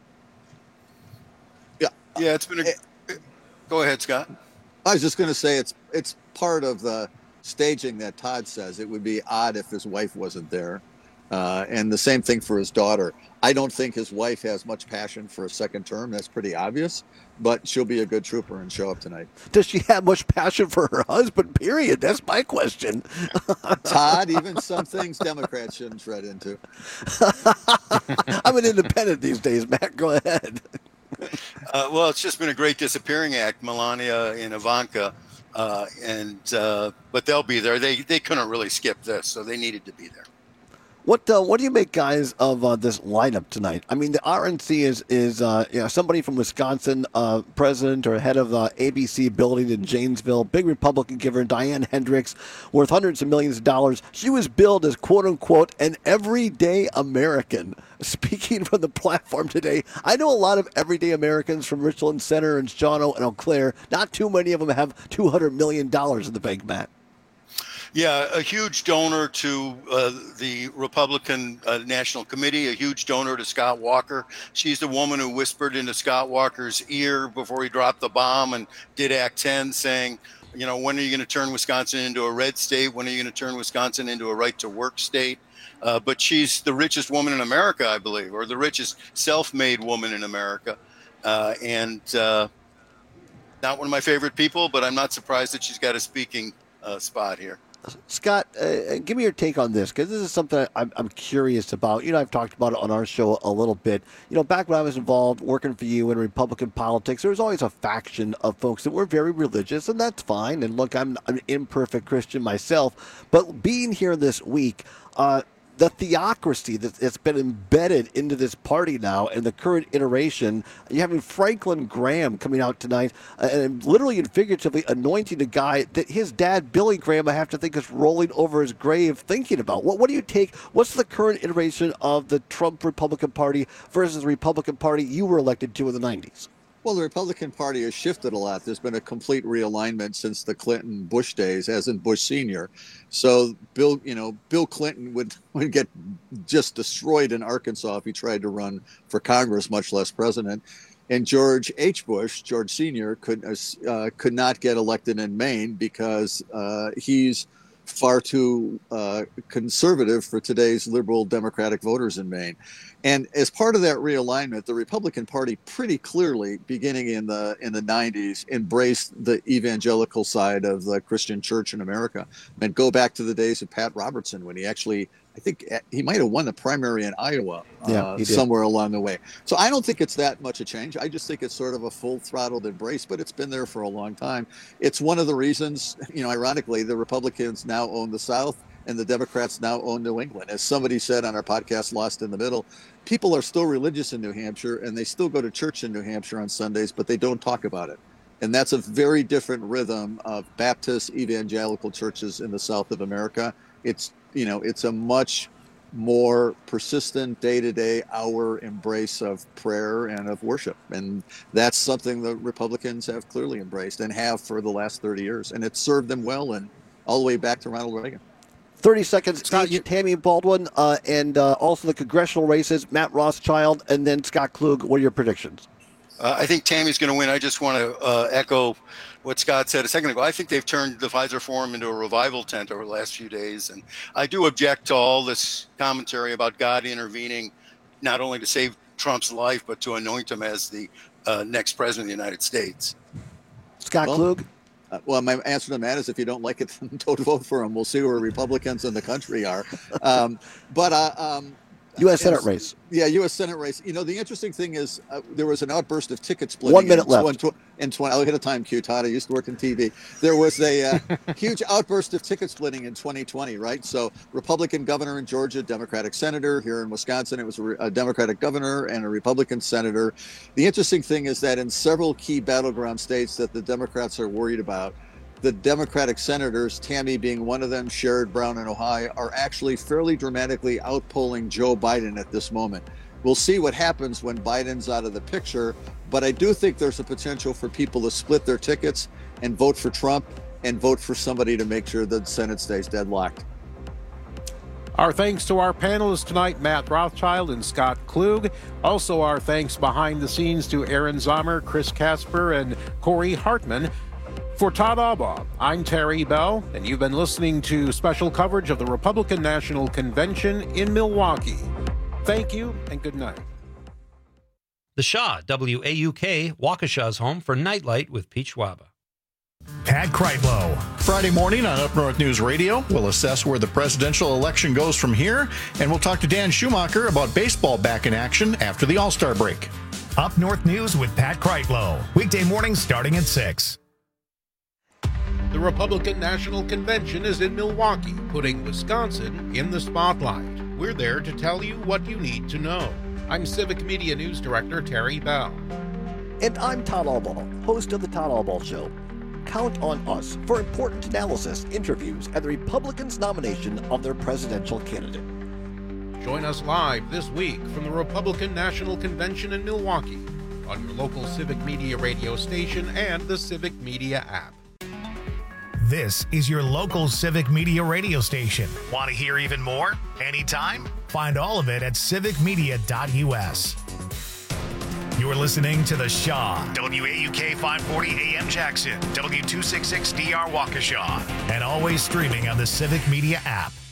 Speaker 4: Yeah,
Speaker 5: yeah, it's been a. Go ahead, Scott.
Speaker 4: I was just going to say it's it's part of the staging that Todd says. It would be odd if his wife wasn't there. Uh, and the same thing for his daughter. I don't think his wife has much passion for a second term. That's pretty obvious. But she'll be a good trooper and show up tonight.
Speaker 19: Does she have much passion for her husband, period? That's my question.
Speaker 4: Todd, even some things Democrats shouldn't tread into.
Speaker 19: I'm an independent these days, Matt. Go ahead.
Speaker 5: Uh, well, it's just been a great disappearing act, Melania and Ivanka. Uh, and uh, but they'll be there. They they couldn't really skip this, so they needed to be there.
Speaker 19: What uh, what do you make, guys, of uh, this lineup tonight? I mean, the R N C is is uh, you know, somebody from Wisconsin, uh, president or head of the A B C building in Janesville, big Republican giver, Diane Hendricks, worth hundreds of millions of dollars. She was billed as, quote unquote, an everyday American. Speaking from the platform today, I know a lot of everyday Americans from Richland Center and Shawano and Eau Claire. Not too many of them have two hundred million dollars in the bank, Matt.
Speaker 5: Yeah, a huge donor to uh, the Republican uh, National Committee, a huge donor to Scott Walker. She's the woman who whispered into Scott Walker's ear before he dropped the bomb and did Act ten, saying, you know, when are you going to turn Wisconsin into a red state? When are you going to turn Wisconsin into a right-to-work state? Uh, but she's the richest woman in America, I believe, or the richest self-made woman in America. Uh, and uh, not one of my favorite people, but I'm not surprised that she's got a speaking uh, spot here.
Speaker 19: Scott, uh, give me your take on this, because this is something I'm, I'm curious about. You know, I've talked about it on our show a little bit. You know, back when I was involved working for you in Republican politics, there was always a faction of folks that were very religious, and that's fine. And look, I'm an imperfect Christian myself, but being here this week, uh, the theocracy that's been embedded into this party now and the current iteration, you're having Franklin Graham coming out tonight uh, and literally and figuratively anointing a guy that his dad, Billy Graham, I have to think is rolling over his grave thinking about. What, what do you take? What's the current iteration of the Trump Republican Party versus the Republican Party you were elected to in the nineties?
Speaker 4: Well, the Republican Party has shifted a lot. There's been a complete realignment since the Clinton Bush days, as in Bush Senior. So Bill, you know, Bill Clinton would, would get just destroyed in Arkansas if he tried to run for Congress, much less president. And George H. Bush, George Senior, could uh, could not get elected in Maine because uh, he's far too uh, conservative for today's liberal Democratic voters in Maine. And as part of that realignment, the Republican Party pretty clearly, beginning in the in the nineties, embraced the evangelical side of the Christian church in America. And go back to the days of Pat Robertson, when he actually, I think he might have won the primary in Iowa
Speaker 19: yeah,
Speaker 4: uh, somewhere along the way. So I don't think it's that much a change. I just think it's sort of a full-throttled embrace, but it's been there for a long time. It's one of the reasons, you know, ironically, the Republicans now own the South and the Democrats now own New England. As somebody said on our podcast, Lost in the Middle, people are still religious in New Hampshire and they still go to church in New Hampshire on Sundays, but they don't talk about it. And that's a very different rhythm of Baptist evangelical churches in the South of America. It's, you know, it's a much more persistent day-to-day hour embrace of prayer and of worship. And that's something the Republicans have clearly embraced and have for the last thirty years. And it's served them well, and all the way back to Ronald Reagan.
Speaker 19: thirty seconds, Scott, each, Tammy Baldwin, uh, and uh, also the congressional races, Matt Rothschild, and then Scott Klug. What are your predictions?
Speaker 5: Uh, I think Tammy's going to win. I just want to uh, echo what Scott said a second ago. I think they've turned the Pfizer Forum into a revival tent over the last few days. And I do object to all this commentary about God intervening, not only to save Trump's life, but to anoint him as the uh, next president of the United States.
Speaker 19: Scott
Speaker 4: well,
Speaker 19: Klug?
Speaker 4: Uh, well, my answer to Matt is if you don't like it, don't vote for him. We'll see where Republicans in the country are. Um, but uh, um,
Speaker 19: U S Senate race.
Speaker 4: Yeah, U S Senate race. You know, the interesting thing is uh, there was an outburst of ticket splitting.
Speaker 19: One minute
Speaker 4: in,
Speaker 19: left.
Speaker 4: In twenty, I'll hit a time cue, Todd. I used to work in T V. There was a uh, huge outburst of ticket splitting in twenty twenty, right? So Republican governor in Georgia, Democratic senator. Here in Wisconsin, it was a, a Democratic governor and a Republican senator. The interesting thing is that in several key battleground states that the Democrats are worried about, the Democratic senators, Tammy being one of them, Sherrod Brown in Ohio, are actually fairly dramatically outpolling Joe Biden at this moment. We'll see what happens when Biden's out of the picture, but I do think there's a potential for people to split their tickets and vote for Trump and vote for somebody to make sure the Senate stays deadlocked.
Speaker 18: Our thanks to our panelists tonight, Matt Rothschild and Scott Klug. Also, our thanks behind the scenes to Aaron Zomer, Chris Casper, and Corey Hartman. For Todd Albaugh, I'm Terry Bell, and you've been listening to special coverage of the Republican National Convention in Milwaukee. Thank you, and good night.
Speaker 20: The Shaw, W A U K, Waukesha's home for Nightlight with Pete Schwaba.
Speaker 1: Pat Kreitlow.
Speaker 21: Friday morning on Up North News Radio, we'll assess where the presidential election goes from here, and we'll talk to Dan Schumacher about baseball back in action after the All-Star break.
Speaker 1: Up North News with Pat Kreitlow. Weekday mornings starting at six.
Speaker 18: The Republican National Convention is in Milwaukee, putting Wisconsin in the spotlight.
Speaker 7: We're there to tell you what you need to know. I'm Civic Media News Director Terry Bell.
Speaker 19: And I'm Todd Albaugh, host of The Todd Albaugh Show. Count on us for important analysis, interviews, and the Republicans' nomination of their presidential candidate.
Speaker 7: Join us live this week from the Republican National Convention in Milwaukee on your local Civic Media radio station and the Civic Media app.
Speaker 1: This is your local Civic Media radio station. Want to hear even more? Anytime? Find all of it at civic media dot u s. You're listening to The Shaw, W A U K five forty A M Jackson, W two sixty-six D R Waukesha, and always streaming on the Civic Media app.